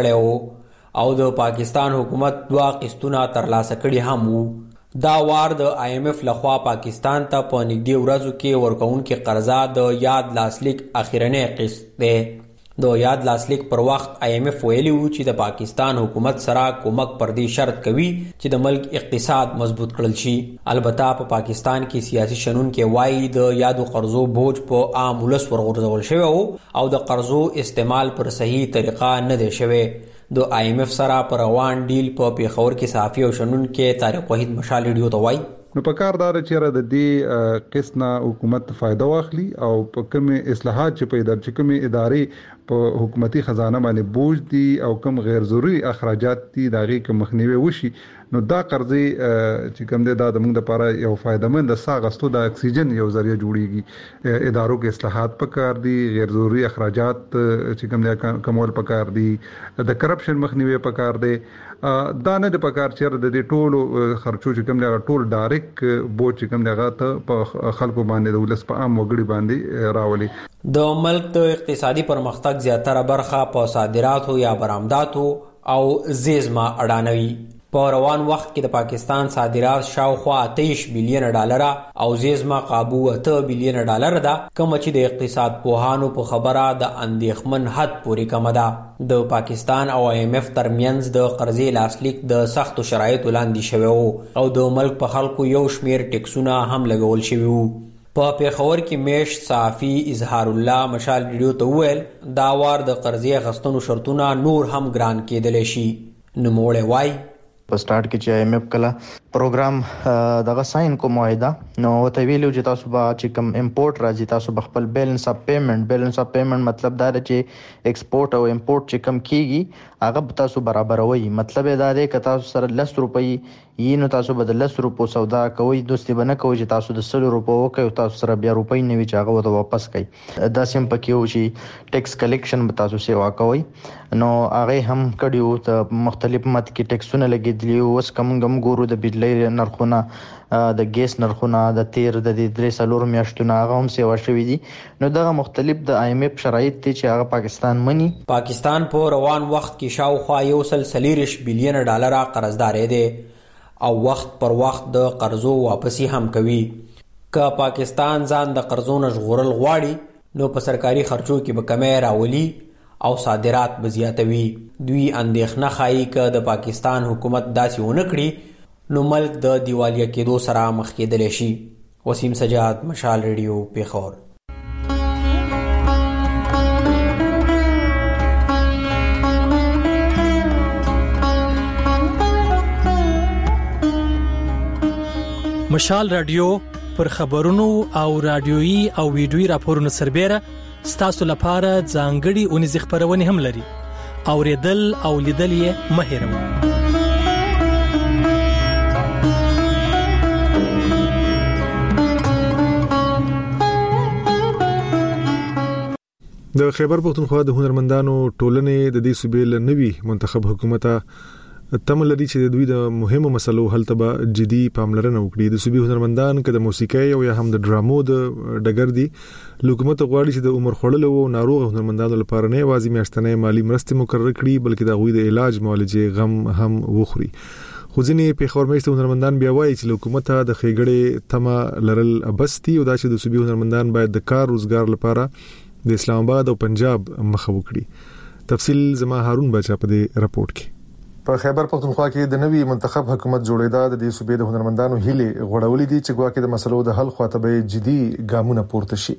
کړو او د پاکستان حکومت دوه قسطونه ترلاسه کړي هم وو. دا وار د آی ایم ایف لخوا پاکستان ته په نږدې ورځو کې ورکوونکي قرضه د یاد لاسلیک اخیرنی قسط دی. د یاد لاسلیک پر وخت آی ایم ایف ویلی وو چې د پاکستان حکومت سره کومک پر دې شرط کوي چې د ملک اقتصاد مضبوط کړل شي. البته په پا پاکستان کې سیاسي شنونکي وایي د یادو قرضو بوج په عام ولس ورغورځول شوی او د قرضو استعمال پر صحیح طریقه نه دی شوی. د آی ایم ایف سره پر روان ډیل په پیښور کې صحافي او شنونکي طارق وحید مشال ریډیو ته وایي. نو په کار دار چې را د دې قسط نه حکومت فائدہ واخلي او په کوم اصلاحات چې په ادارې کوم ادارې په حکومتي خزانه باندې بوج دي او کوم غیر ضروري اخراجات دي دغه کوم مخنیوي وشي. نو دا قرضې چې کوم دي دا د موږ لپاره یو فائدمند ساغستو د اکسیجن یو ذریعہ جوړیږي. ادارو کې اصلاحات پکار دي، غیر ضروري اخراجات چې کوم دي کمول پکار دي، د کرپشن مخنیوي پکار دي. دا نه د پکار چې د دې ټولو خرچو چې کوم دي ټول ډایرک بوج چې کوم دي هغه ته په خلکو باندې د ولس په عام وګړي باندې راولي. د ملک د اقتصادي پرمختګ زیاتره برخه په صادراتو یا برآمداتو او زیرمه اډانوي. په روان وخت کې د پاکستان صادرات شاوخوا اتهش بلین ډالر او زیرمه قابو اته بلین ډالر ده، کوم چې د اقتصاد پوهانو په خبره د اندېښمن حد پورې کم ده. د پاکستان او آی ایم ایف ترمنځ د قرضې لاسلیک د سختو شرایطو لاندې شوی وو او د ملک په خلکو یو شمیر ټیکسونه هم لګول شوي وو. په پیښور کې میشت صحافي اظهار الله مشال ریډیو ته وویل دا وار د قرضې اخیستنو شرطونه نور هم ګران کېدلی شي. نوموړی وایي په سٹارټ کې چې آی ایم ایف کله پروګرام دغه ساين کو معاهده نو ته ویلو چې تاسو به چې کوم امپورټ راځي تاسو به خپل بیلنس اف پیمنٹ بیلنس اف پیمنٹ مطلب دا دی چې ایکسپورټ او امپورټ چې کم کیږي هغه تاسو برابروي. مطلب دا دی چې تاسو سره لس روپۍ یې نو تاسو به د لس روپو سودا کوي دوستي بنه کوي چې تاسو د سل روپو وکي او تاسو سره بیا روپۍ نه وی چې هغه وته واپس کوي. دا سیم پکې و چې ټیکس کلیکشن به تاسو سیوا کوي نو هغه هم کډیو ته مختلف مت کې ټیکسونه لګیدلی اوس کوم کوم ګورو د بجلی نرخونه د ګیس نرخونه د تیر د درې سلور میاشتونه هغه هم سیوا شوې دي. نو دا مختلف د آی ایم ایف شرایط دي چې هغه پاکستان مني. پاکستان په روان وخت کې شاوخوا یو سل سلیریش بلین ډالر قرضدار دی او وخت پر وخت د قرضو واپسی هم کوي. که پاکستان ځان د قرضونو ژغورل غواړي نو په سرکاري خرچو کې به کمی راولي او صادرات به زیاتوي. دوی اندېښنه ښایي که د پاکستان حکومت داسې ونه کړي نو ملک د دیوالیا کېدو سره مخ کېدلی شي. وسیم سجاد، مشال ریډیو، پیښور. مشال رادیو پر خبرونو او رادیويي او ویډیويي راپورونو سربېره ستاسو لپاره ځانګړي اونیز خبرونه هم لري. اوریدل او لیدل یې مه هېروئ. د خیبر پختونخوا د هنرمندانو ټولنې د دې صوبې له نوي منتخب حکومت تم لري چې د دوی د مهمو مسلو حل ته جدي پاملرنه وکړي. د صوبې هنرمندان که د موسیقۍ او یا هم د ډرامو د ډګر دي حکومت غواړي چې د عمر خوړلو او ناروغ هنرمندانو لپاره نه یوازې میاشتنې مالی مرستې مقرره کړي بلکې د غوي د علاج معالجې غم هم وخوري. خو ځینې پیښور میشته هنرمندان بیا وایي چې حکومت د خېګړې تمه لرل ابستی او دا چې د صوبې هنرمندان باید د کار روزګار لپاره د اسلام آباد او پنجاب مخه وکړي. تفصیل زما هارون بچا په دې راپورټ کې. په خیبر پختونخوا کې د نوي منتخب حکومت جوړېدا د دې صوبې د هنرمندانو هیله غوړولې دي چې ګواکې د مسلو د حل خواته به جدي ګامونه پورته شي.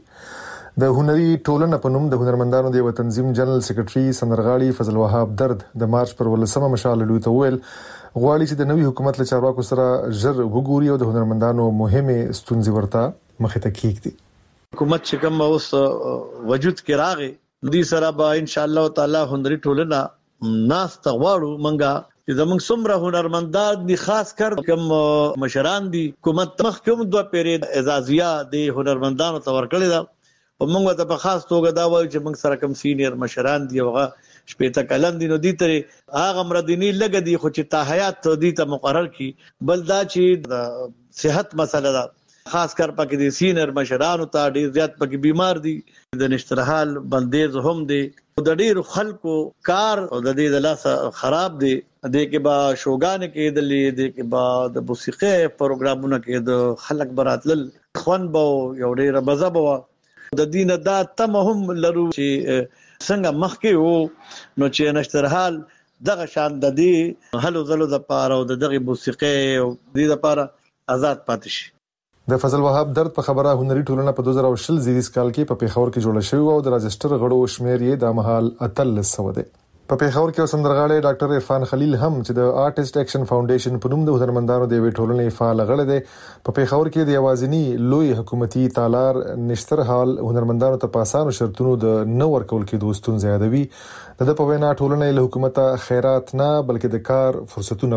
د هنري ټولنې په نوم د هنرمندانو د تنظیم جنرال سیکریټري سندرغاړي فضل وهاب درد د مارچ پر ولسمه مشال لوي ته ویل غواړي چې د نوي حکومت له چارواکو سره ژر وګوري او د هنرمندانو مهمه ستونزې ورته مخې ته کېږدي. حکومت چې کوم اوس وجود کې راغی دې سره به ان شاء الله تعالی هنري ټولنه ناس تغواړو منګه چې زمونږ څومره هنرمندان دي خاص کر کوم مشران دي حکومت مخ کوم دوه پیری اعزازیه د هنرمندانو تور کړی دا او موږ ته په خاص توګه دا وایو چې موږ سره کوم سینیئر مشران دي هغه شپېته کلن دي نو دي ترې هغه مردنی لګ دي خو چې تاحیات دي ته مقرر کی بل دا چې صحت مسله ده خاص کر پکې دي سینیئر مشرانو ته ډیر زیات پکې بیمار دي د نشترحال بندیز هم دي د ډیر خلکو کار او د دې د لاس خراب دي د کې با شوګان کې د لې د کې با د موسیقي پروګرامونو کې د خلک براتل خون بو یو ډیر بزبو د دین دا تم هم لرو چې څنګه مخکې وو نو چې نشترحال دغه شان د دې هلو زلو د پاره او دغه موسیقي او د دې لپاره آزاد پاتې شي. د فضل وهاب درد په خبره هنري ټولنه په دوه زره شل زیږدیز کال کې په پیښور کې جوړه شوې او د راجستر غړو شمیر یې د مهال اتل سو ده. په پیښور کې سندرغاړي ډاکټر عرفان خلیل هم چې د آرټیست اکشن فاونډیشن په نوم د هنرمندانو د وی ټولنې فعال غړی دی په پیښور کې د یوازینی لوی حکومتي تالار نشتر حال هنرمندانو ته پاسانو شرطونو د نو ورکول کې دوستون زیادوي. د په وینا ټولنې له حکومت خیرات نه بلکې د کار فرصتونه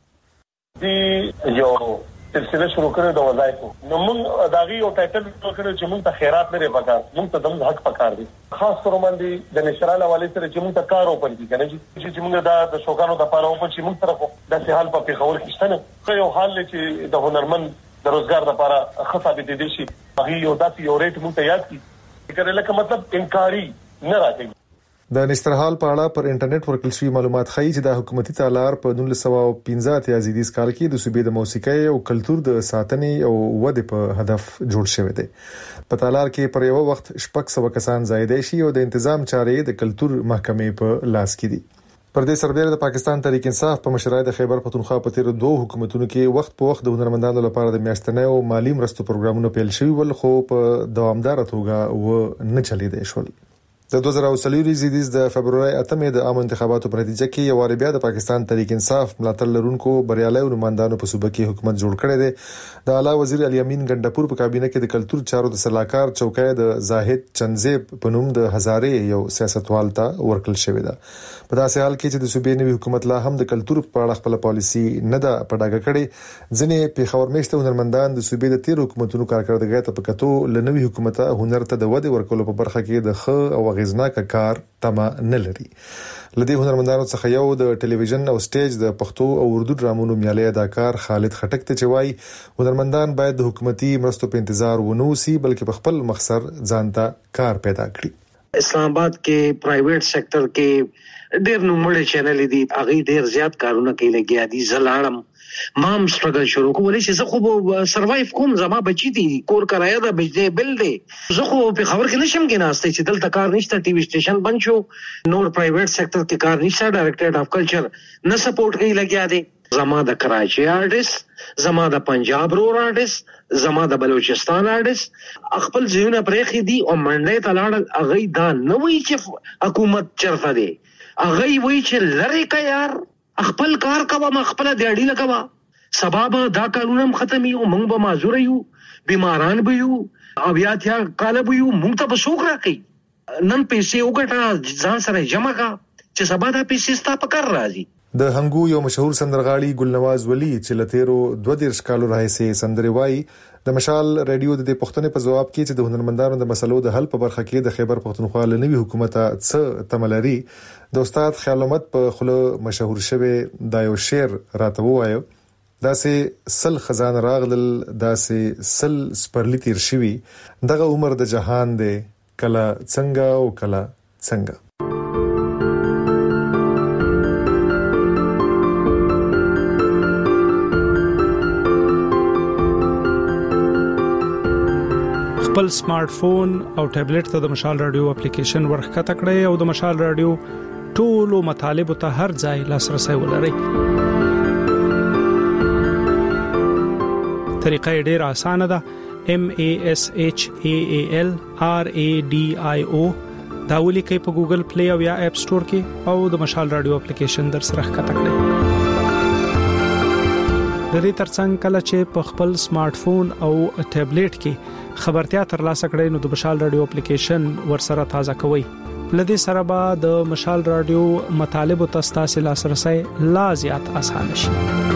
غواړي. دی یو سلسله شروع کړو د وظایفو نو موږ داغي او ټایټل کړو چې موږ ته خیرات لري پکار موږ ته د حق پکار دي خاص تور باندې د نشرال حواله سره چې موږ ته کار وکړي کنه چې موږ د شوکانو د پاره او چې موږ طرف د سهال په پیښور کې شته خو یو حال چې د هنرمند د روزګار لپاره خصابه دي شي هغه یو داسې یو ریټ موږ ته یاد کی کړي لکه مطلب انکاری نه راځي. د نسترحال په اړه پر انټرنیټ ورکل شوی معلومات ښیي چې د حکومتي تالار په نولس سوه پنځه اتیا زیږدیز کال کې د صوبې د موسیقۍ او کلچر د ساتنې او ودې په هدف جوړ شوی دی. په تالار کې پر یو وخت شپږ سوه کسان زایده شي او د تنظیم چارې د کلچر محکمې په لاس کې دي. پر دې سربېره د پاکستان تحریک انصاف په مشرۍ د خیبر پختونخوا په تیر دوه حکومتونو کې وخت په وخت د هنرمندانو لپاره د میاشتنې او مالی مرستو پروګرامونه پیل شوي ول خو په دوامدار توګه و نه چلیدي شول. د دوه زره څلور زیدیز د فبرवरी اتمې د عام انتخاباتو په نتیجه کې یو بیا د پاکستان تحریک انصاف ملاتړ لرونکو بریالي نمائندانو په صوبه کې حکومت جوړ کړی دی. د اعلی وزیر علي امین ګندپور په کابینه کې د کلتور چارو د سلاکار چوکۍ د زاهد چنزیب په نوم د هزارې یو سیاستوال ته ورکړل شوی دی. په داسې حال کې چې د صوبې نوي حکومت لا هم د کلتور په اړه خپل پالیسي نه ده پډاګه کړې، ځینې پیښور میشته هنرمندان د صوبې د تیر حکومتونو کارکړدګۍ ته په کتو لنوي حکومت هنر ته د ودې ورکولو په برخه کې د ښه او غیزناک کار تمه نه لري. لدی هنرمندانو څخه یو د ټلویزیون او سټیج د پښتو او اردو ډرامونو میالي اداکار خالد خټک ته چوي هنرمندان باید د حکومتي مرستو په انتظار ونوسي بلکې په خپل مخسر ځانته کار پیدا کړي. اسلام آباد کې پرایویټ سېکټر کې ډېر نوموړي چینل دي، هغه ډېر زیات کارونه کوي لګیا دي. زلاړم مام سټرګل شروع کولې چې زه خو سروایو کوم، زما بچی دي، کور کرایه ده، بجلی بل دی، زه خو په خبر کې نشم کې ناشته چې دلته کار نشته، ټي وي سټیشن بند شو، نور پرایویټ سېکټر کې کار نشته، ډایریکټریټ اف کلچر نه سپورټ کوي لګیا دي. زما د کراچي آرټیست، زما د پنجاب رور آرټیست، زما د بلوچستان آرټیست خپل ځایونه پرېخي دي او منډې ته لاړ. هغه دا نه وایي چې حکومت چرته دی، هغه وایي چې لری کا یار خپل کار کوه، ما خپل دیاړي لګوا، سبب دا کارونه ختمي او موږ به معذور یو، بیماران به یو، او بیا تیا کال به یو، موږ ته به څوک راکړي؟ نن پیسې وګټه ځان سره جمع کا چې سبا دا پیسې ستا په کار راځي. د هنګو یو مشهور سندرغاړي ګلنواز ولی چې لتیرو دوه دیرش کالو راهیسې سندري وایي د مشال رادیو د پښتنې په جواب کې چې د هنرمندانو د مسلو د حل په برخه کې د خیبر پښتونخوا له نوي حکومت څخه تملري د استاد خیالمت په خله مشهور شوی دا یو شعر راته وایو. داسې سل خزان راغلل، داسې سل سپرلی تیر شوی، دغه عمر د جهان دی، کله څنګه او کله څنګه. خپل سمارټ فون او ټابلیټ ته د مشال رادیو اپلیکیشن ورخکته کړئ او د مشال رادیو ټولو مطالب ته هر ځای لاسرسي ولرئ. طریقه ډیره اسانه ده. M A S H A A L R A D I O دا ولیکئ په ګوګل پلی او یا اپ سٹور کې او د مشال رادیو اپلیکیشن در سره ښکته کړئ. د دې ترڅنګ کله چې په خپل سمارټ فون او ټابلیټ کې خبرتیا ترلاسه کړئ نو د مشال رادیو اپلیکیشن ورسره تازه کوئ. لدې سره به د مشال رادیو مطالب او تاسو لاسرسي لا زیات اسانه شي.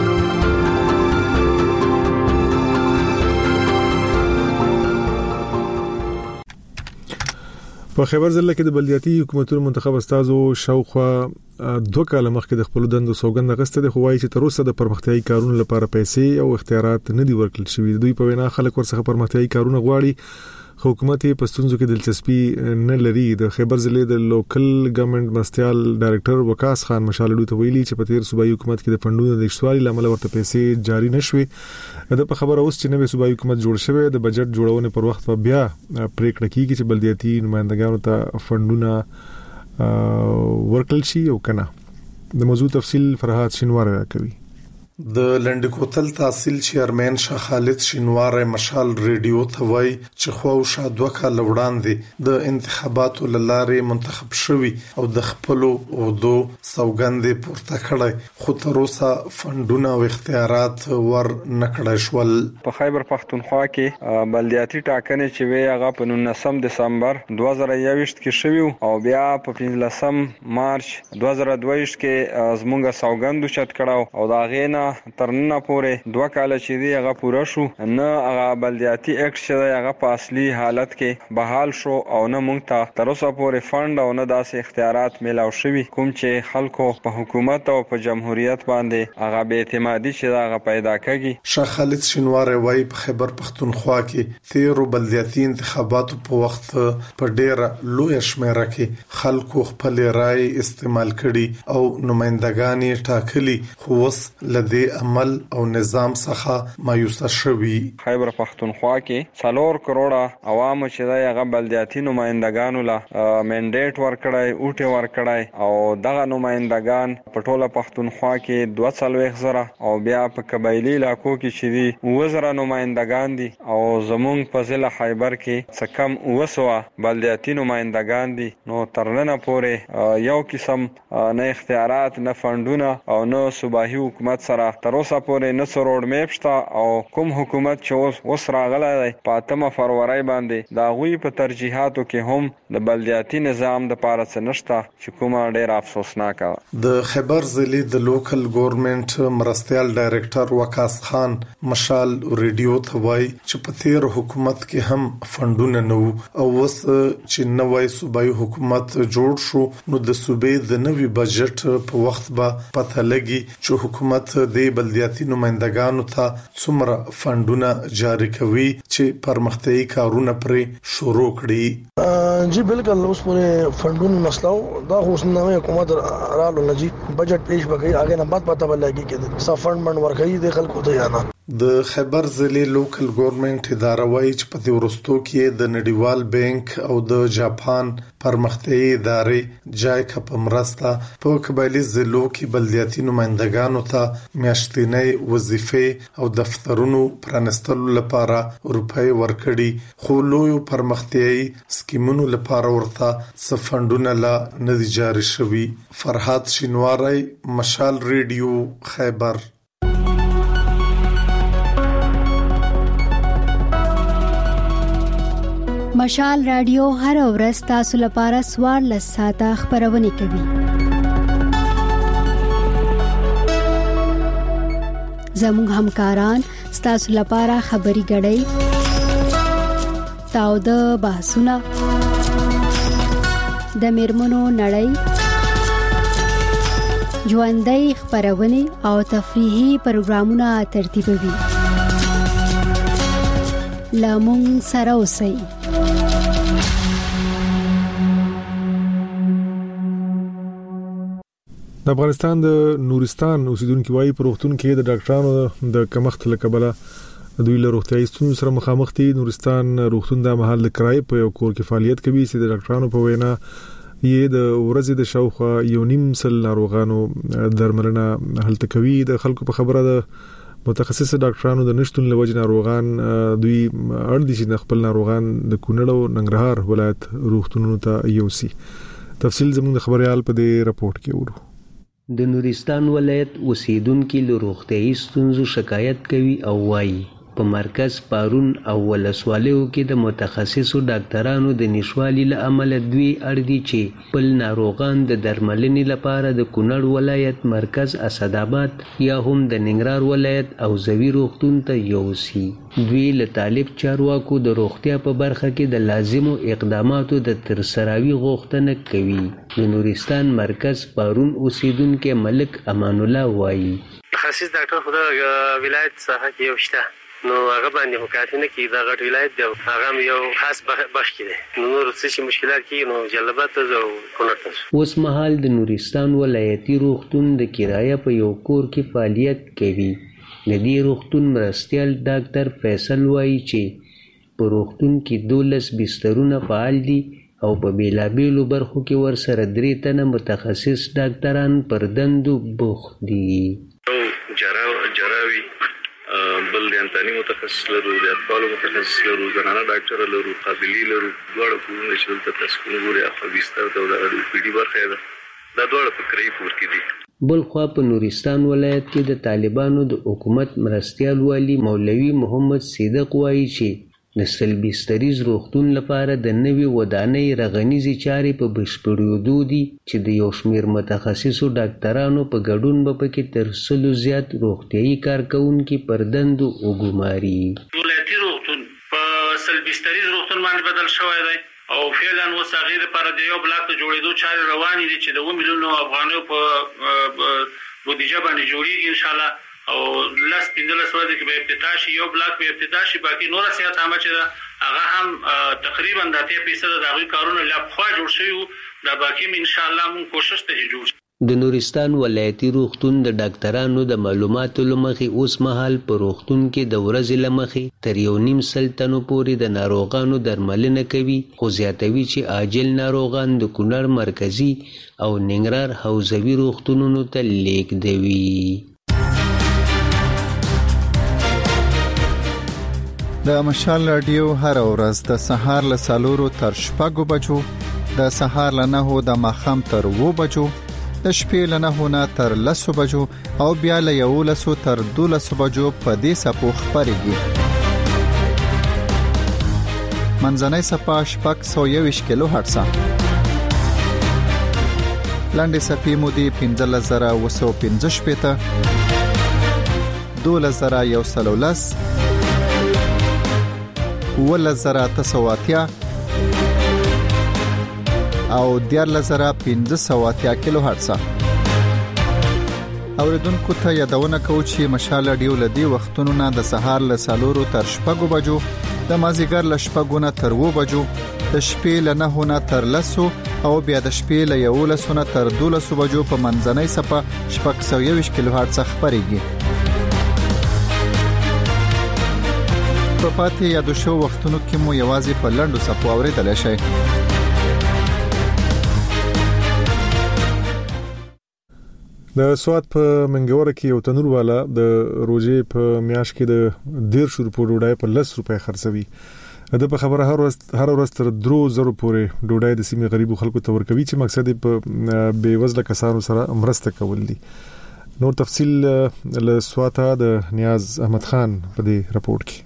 په خیبر ضلع کې د بلدیاتي حکومتونو منتخب استادو شاوخوا دوه کاله مخکې د خپل دندو سوګند غسته د خوای چې تر اوسه د پرمختیايي کارونو لپاره پیسې او اختیارات نه دی ورکړل شوی. دوی په وینا خلک ورڅخه پرمختیايي کارونه غواړي، حکومت یې په ستونزو کې دلچسپي نه لري. د خیبر ضلع د لوکل ګورنمنت مرستيال ډایریکټر وقاص خان مشالډو ته ویلي چې په تیر صوبایي حکومت کې د فندونو د اشتوالي لامل ورته پیسې جاری نشوي. د په خبره اوس چې نوې صوبایي حکومت جوړ شوی د بجټ جوړونې پر وخت په بیا پریکړه کیږي چې بلدیاتي نمائندګانو ته فندونه ورکړل شي او کنه. د موضوع تفصیل فرحات شینوار کوي. د لندکوتل تحصیل چیرمن شاه خالد شینوار مشال ریډیو ته وای چې خو شا دوه کال وړاندې د انتخاباتو لاره منتخب شوی او د خپل او دو سوګند پورته کړای، خو تر اوسه فندونه او اختیارات ور نکړای شول. په خیبر پښتونخوا کې بلدیاتي ټاکنې چې وی هغه په نولسم دسمبر دوه زره یوویشت کې شوی او بیا په پنځلسم مارچ دوه زره دوه ویشت کې زمونږ سوګند چت کړه او دا غینا ترنه پورې دوه کال چې دی هغه پوره شو، نه هغه بلدیاتي اکټ چې هغه په اصلي حالت کې بحال شو او نه مونږ ته تر اوسه پورې فند او نه داسې اختیارات ملاو شوي کوم چې خلکو په حکومت او په جمهوریت باندې هغه بې اعتمادي چې هغه پیدا کړي. شاه خالد شینوار وای په خیبر پښتونخوا کې تیرو بلدیاتي انتخاباتو په وخت په ډیره لوی شمیره کې خلکو خپل رائے استعمال کړي او نمائندګان ټاکلي، خو اوس لدې دې عمل او نظام څخه مایوس شوي. خیبر پختونخوا کې څلور کروڑه عوام چې دا هغه بلدیاتي نمائندګانو له منډیټ ورکړای اوټه ورکړای او دغه نمائندګان په ټوله پختونخوا کې دوه څلوېښت زره او بیا په قبایلی علاقو کې چې دي اووه زره نمائندګان دي او زمونږ په ضلع خیبر کې څه کم اووه سوه بلدیاتي نمائندګان دي. نو تر ننه پورې یو قسم نه اختیارات نه فندونه او نه صوبایي حکومت سره تر اوسه پورې نه څه روډ میپ شته او کوم حکومت چې اوس راغلی دی په اتمه فروری باندې د هغوی په ترجیحاتو کې هم د بلدیاتي نظام د پاره څه نشته چې کومه ډېره افسوسناکه. د خیبر ضلع د لوکل ګورنمنت مرستیال ډایرکټر وقاص خان مشال ریډیو ته وایي چې په تیر حکومت کې هم فندونه نه وو او اوس چې نوی صوبایي حکومت جوړ شو نو د صوبې د نوي بجټ په وخت به پته لګي چې حکومت د بلدیاتي نمائندګانو ته څومره فندونه جاری کوي چې پرمختیايي کارونه پرې شروع کړي. جی بالکل اوس پورې فندونو مسله دا خو نوې حکومت رالو نه جی بجټ پیش بکې هغه نه بعد پته ولګي کې څه فند من ورکړي د خلکو ته یا نه. د خیبر ضلع لوکل ګورنمنت اداره وایي چې په دې ورستو کې د نړیوال بانک او د جاپان پرمختیايي ادارې جایکا په مرسته په قبایلی ضلعو کې بلدیاتي نمائندګانو ته میاشتنۍ وظیفې او دفترونو پرانستلو لپاره روپۍ ورکړي خو لوی پرمختیايي سکیمونو لپاره ورته څه فندونه لا نه دي جاري شوي. فرحات شینواری مشال ریډیو خیبر. مشال رادیو هر ورځ تاسو لپاره سوار لساته خبرونه کوي. زموږ همکاران تاسو لپاره خبري غړي تاو د بحثونه د میرمنو نړۍ ژوندۍ خبرونه او تفریحي پروګرامونه ترتیبوي. لامون سره اوسئ. د افغانستان د نورستان اوسیدونکو وايي پروختون کې د ډاکټرانو د کمښت لکبله دوی له روغتیايي ستونزو سره مخامخ دي. نورستان روغتون د محل د کرای په یو کور کې فعالیت کوي چې د ډاکټرانو په وینا یې د ورځې د شاوخوا یو نیم سل ناروغانو درملنه هلته کوي. د خلکو په خبره د متخصص ډاکټرانو د نشټون لوجه ناروغان دوی اړ دي چې خپل ناروغان د کونړ او ننګرهار ولایت روغتونونو ته یوسي. تفصیل زموږ د خبريال په دې راپورټ کې ورو. د نورستان ولایت اوسیدونکو له روغتیايي ستونزو شکایت کوي او وایي په مرکز پارون او ولسوالیو کې د متخصصو ډاکټرانو د نشوالي له امله دوی اړ دي چې خپل ناروغان د درملنې لپاره د کونړ ولایت مرکز اسداباد یا هم د ننګرهار ولایت او زوی روغتون ته یوسي. دوی له طالب چارواکو د روغتیا په برخه کې د لازمو اقداماتو د ترسراوي غوښتنه کوي. د نورستان مرکز پارون اوسیدونکو ملک امان الله وایي متخصص ډاکټر خو د ولایت څخه کې یو شته نو هغه باندې خو کافي نه کی دا غټ ولایت دی هغه یو خاص بخش کې نو نور څه مشکلات کی نو جلبات ته او کونړ اوس مهال د نورستان ولایتي روغتون د کرایه په یو کور کې فعالیت کوي. د دې روغتون مرستیال ډاکټر فیصل وایي چې په روغتون کې دولس بسترونه فعال دي او په بیلابیلو برخو کې ورسره درې تنه متخصص ډاکټران پر دندو بوخت دي. جراوي بل د انتاني متخصص لرو د اطفالو متخصص لرو زنانه ډاکټر لرو قابلی لرو دواړه کورونه چې دلته تاسو کوم ګوري اخو بستر ته د پی ډي برخه ده دا دواړه په کرای پور کې دي. بل خو په نورستان ولایت کې د طالبانو د حکومت مرستیال والی مولوي محمد صدیق وایي چې د سلبستریز روغتون لپاره د نوي ودانۍ رغنیزي چارې په بشپړېدو دي چې د یو شمېر متخصصو ډاکټرانو په ګډون به پکې تر سلو زیات روغتیايي کارکوونکي پر دندو وګماري. ولایتي روغتون په سلبستریز روغتون باندې بدل شوی دی او فعلا اوس هغې لپاره د یو بلاک د جوړېدو چارې روانې دي چې د اووه میلیونو افغانیو په بودیجه باندې جوړېږي انشاءالله او لس پنځلس ورځې کې به افتتاح شي. یو بلاک به افتتاح شي باقي نوره صحت عامه چې ده هغه هم تقریبا د اتیا فیصده د هغوی کارونه لا پخوا جوړ شوي وو دا باقي هم انشاءالله مونږ کوشش ته چې جوړ شي. د نورستان ولایتي روغتون د ډاکټرانو د معلوماتو لمخې اوس مهال په روغتون کې د ورځې لمخې تر یو نیم سل تنو پورې د ناروغانو درملنه کوي، خو زیاتوي چې عاجل ناروغان د کونړ مرکزي او ننګرهار حوزوي روغتونونو ته لیږدوي. د مشال رادیو هر ورځ د سهار له څلورو تر شپږو بجو، د سهار له نهو د ماښام تر اوو بجو، د شپې له نهو نه تر لسو بجو او بیا له یولسو تر دولسو بجو په دې څپو خپرېږي. منځنۍ څپه شپږ سوه یوویشت کیلو هرټزه، لنډې څپې مودې پنځلس زره اوه سوه پنځه شپېته، دولس زره یو سل او لس، اوولس زره اته سوه اتیا او دیارلس زره پنځه سوه اتیا کیلو هرټزه. اوریدونکو ته یادونه کوو چې مشال رادیو له دې وختونو نه د سهار له څلورو تر شپږو بجو، د مازدیګر له شپږو نه تر اوو بجو، د شپې له نهو نه تر لسو او بیا د شپې له یولسو نه تر دولسو بجو په منځنۍ څپه شپږ سوه یوویشت کیلو هرټزه خپرېږي. په پاتې یادو شوو وختونو کې مو یوازې په لنډو څپو اورېدلی شئ. د سواد په منګوره کې یو تنور والا د روزې په میاشت کې د ډیر شروع په ډوډۍ په لس روپۍ خرڅوي. د په خبره هر ورځ هر ورځ تر درو زرو پورې ډوډۍ د سیمې غریبو خلکو ته ورکوي چې مقصد یې په بیوزله کسانو سره مرسته کول دي. نور تفصیل له سواته د نیاز احمد خان په دې راپورټ کې.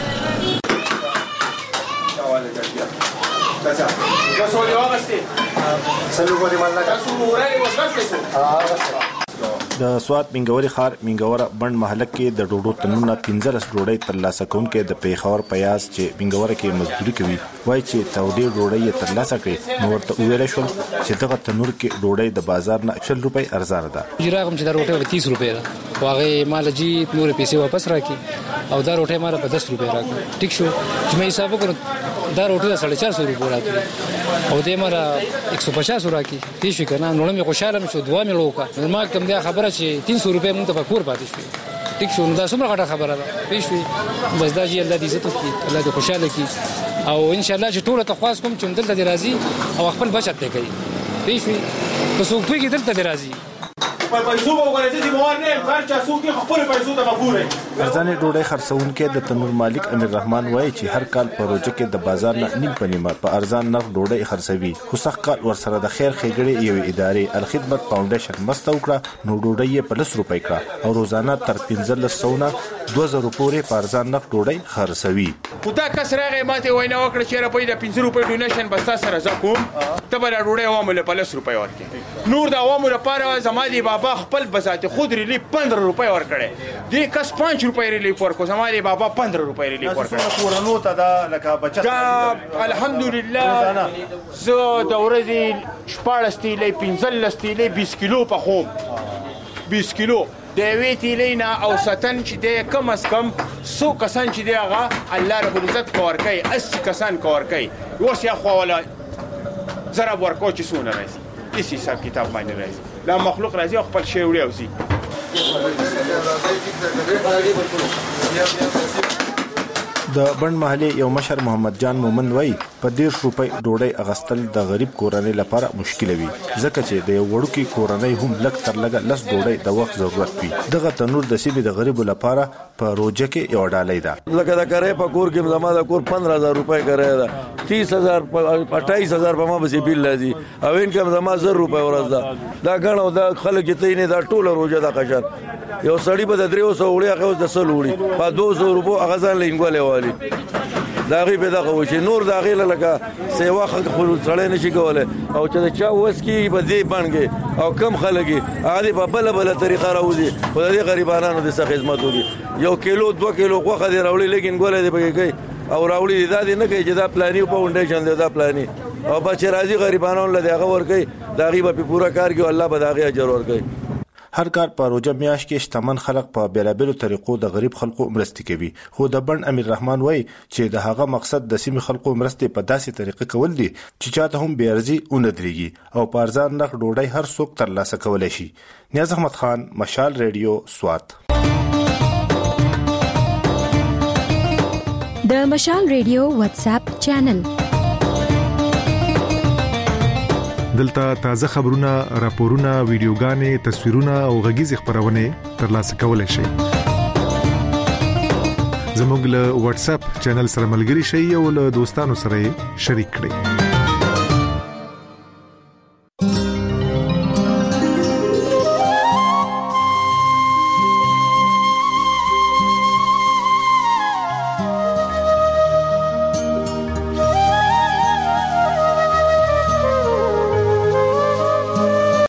د سواد منګوري ښار منګوره بند محله کې د ډوډو تنونه پنځلس ډوډۍ ترلاسه کوونکې د پیښور پیاز چې منګوره کې مزدوري کوي وایي چې تودې ډوډۍ ترلاسه کړي نو ورته ویل شو چې دغه تنور کې ډوډۍ د بازار نه شل روپۍ ارزانه ده. جراغم چې دا روټه په تیس روپۍ ده، واغې مال جی نور پیسې واپس راکې او دا روټه مال په دس روپۍ راکې. ټیک شو چې مې حساب وکړ دا روټه ساڑھے چار سو روپۍ راکې او دې مال एक सौ पचास راکې. پیښې کنه نو مې خوشاله شو، دعا مې وکړه. ما کوم دا خبره چې तीन सौ روپۍ مونږ ته پکور پاتې شو. ټیک شو، دا څومره غټه خبره ده. پیښې بس دا چې الله دې عزت وکړي، الله دې خوشاله کړي او ان شاء الله چې ټول ته خاص کوم چې دلته دې راضي او خپل بچت ته کوي. پیښې په څوک کې دلته دې راضي په پیسو وګورئ چې موږ نه خرچ اسو کې خپل پیسو ته مګورئ. ارزانه ډوډۍ خرڅونکو د تنور مالک امیر رحمان وایي چې هر کال پروژه کې د بازار نه نیم پنیمه په ارزان نرخ ډوډۍ خرڅوي، خو سخت کال ورسره د خیر ښېګړې یو ادارې الخدمت فاونډیشن مسته وکړه نو ډوډۍ په لس روپۍ کړه او روزانه تر پنځلس سوه نه دوه زره پورې په ارزان نرخ ډوډۍ خرڅوي. خو دا کس راغی ماته وینا وکړه چې را پېدا پنځه روپۍ ډونیشن بستا سره زکوم ته به ډوډۍ عوامو له لس روپۍ ورکړي. نور د عوامو لپاره زمادي بابا خپل بذات خود ریلیف پندرہ روپۍ ورکړي، دې کس پانچ روپۍ ریلیف ورکو، زمادي بابا پندرہ روپۍ ریلیف ورکړي. کورونو ته دا لکه بچت دا الحمدلله زه د ورځې شپاړس تیلې پنځلس تیلې بیس کیلو په خوم بیس کیلو د وی تیلې نه او ستن چې د کم از کم سو کسان چې دی هغه الله رب العزت کور کوي، اسی کسان کور کوي. اوس یا خو ولا ضرب ورکو چې سونه راځي هیڅ حساب کتاب باندې راځي، لا مخلوق راځي خپل شی وړي اوسي. د بند محلي یو مشر محمد جان مومند وایي په ډیر روپۍ ډوډۍ اغستل د غریب کورنۍ لپاره مشکل وي ځکه چې د یو وړوکی کورنۍ هم لږ تر لږه لس ډوډۍ د وخت ضرورت وي. دغه تنور د سیمې د غریبو لپاره په روزه کې یو ډالۍ ده. لکه د کرای په کور کې زما د کور پندرہ هزار روپۍ کرای ده، تیس هزار اٹھائیس هزار په ما بسې بیل لازم او انکم زما زر روپۍ ورځ ده. دا غنو دا خلک ته نه دا ټوله روزه د قشر یو سړی په درې سو وړي هغه د سل وړي په دو سو روپو هغه ځان لینګولې والی دا غي به دا خو چې نور دا غي لکه سیوا خلک خپل سړی نشي کوله او چې چا وس کی په دې باندې او کم خلګي هغه په بل بل طریقه راوځي په دې غریبانو د سخت خدمت وکي. یو کیلو دوه کیلو غوخه دی راوړي لیکن ګولې دی بګي کوي او راوړي دا دی نه کوي چې دا پلاني په فاونډیشن دی دا پلاني او بچ راځي غریبانو له دغه ور کوي دا غي په پورا کار کوي الله به دا غي اجر ور کوي. هر کال په روزه میاشت کې شتمن خلک په بیلابیلو طریقو د غریب خلکو مرستې کوي، خو د بند امیر رحمان وایي چې د هغه مقصد د سیمې خلکو مرستې په داسې طریقه کول دي چې چاته هم بې ارزي ونه درېږي او په ارزان نرخ ډوډۍ هر څوک ترلاسه کولی شي. نیاز احمد خان، مشال ریډیو، سوات. د مشال ریډیو واتس اپ چینل دلته تازه خبرونه، راپورونه، ویډیوګانې، تصویرونه او غږیز خبرونه ترلاسه کولای شئ. زموږ له واتس اپ چینل سره ملګري شئ او له دوستانو سره شریک کړئ.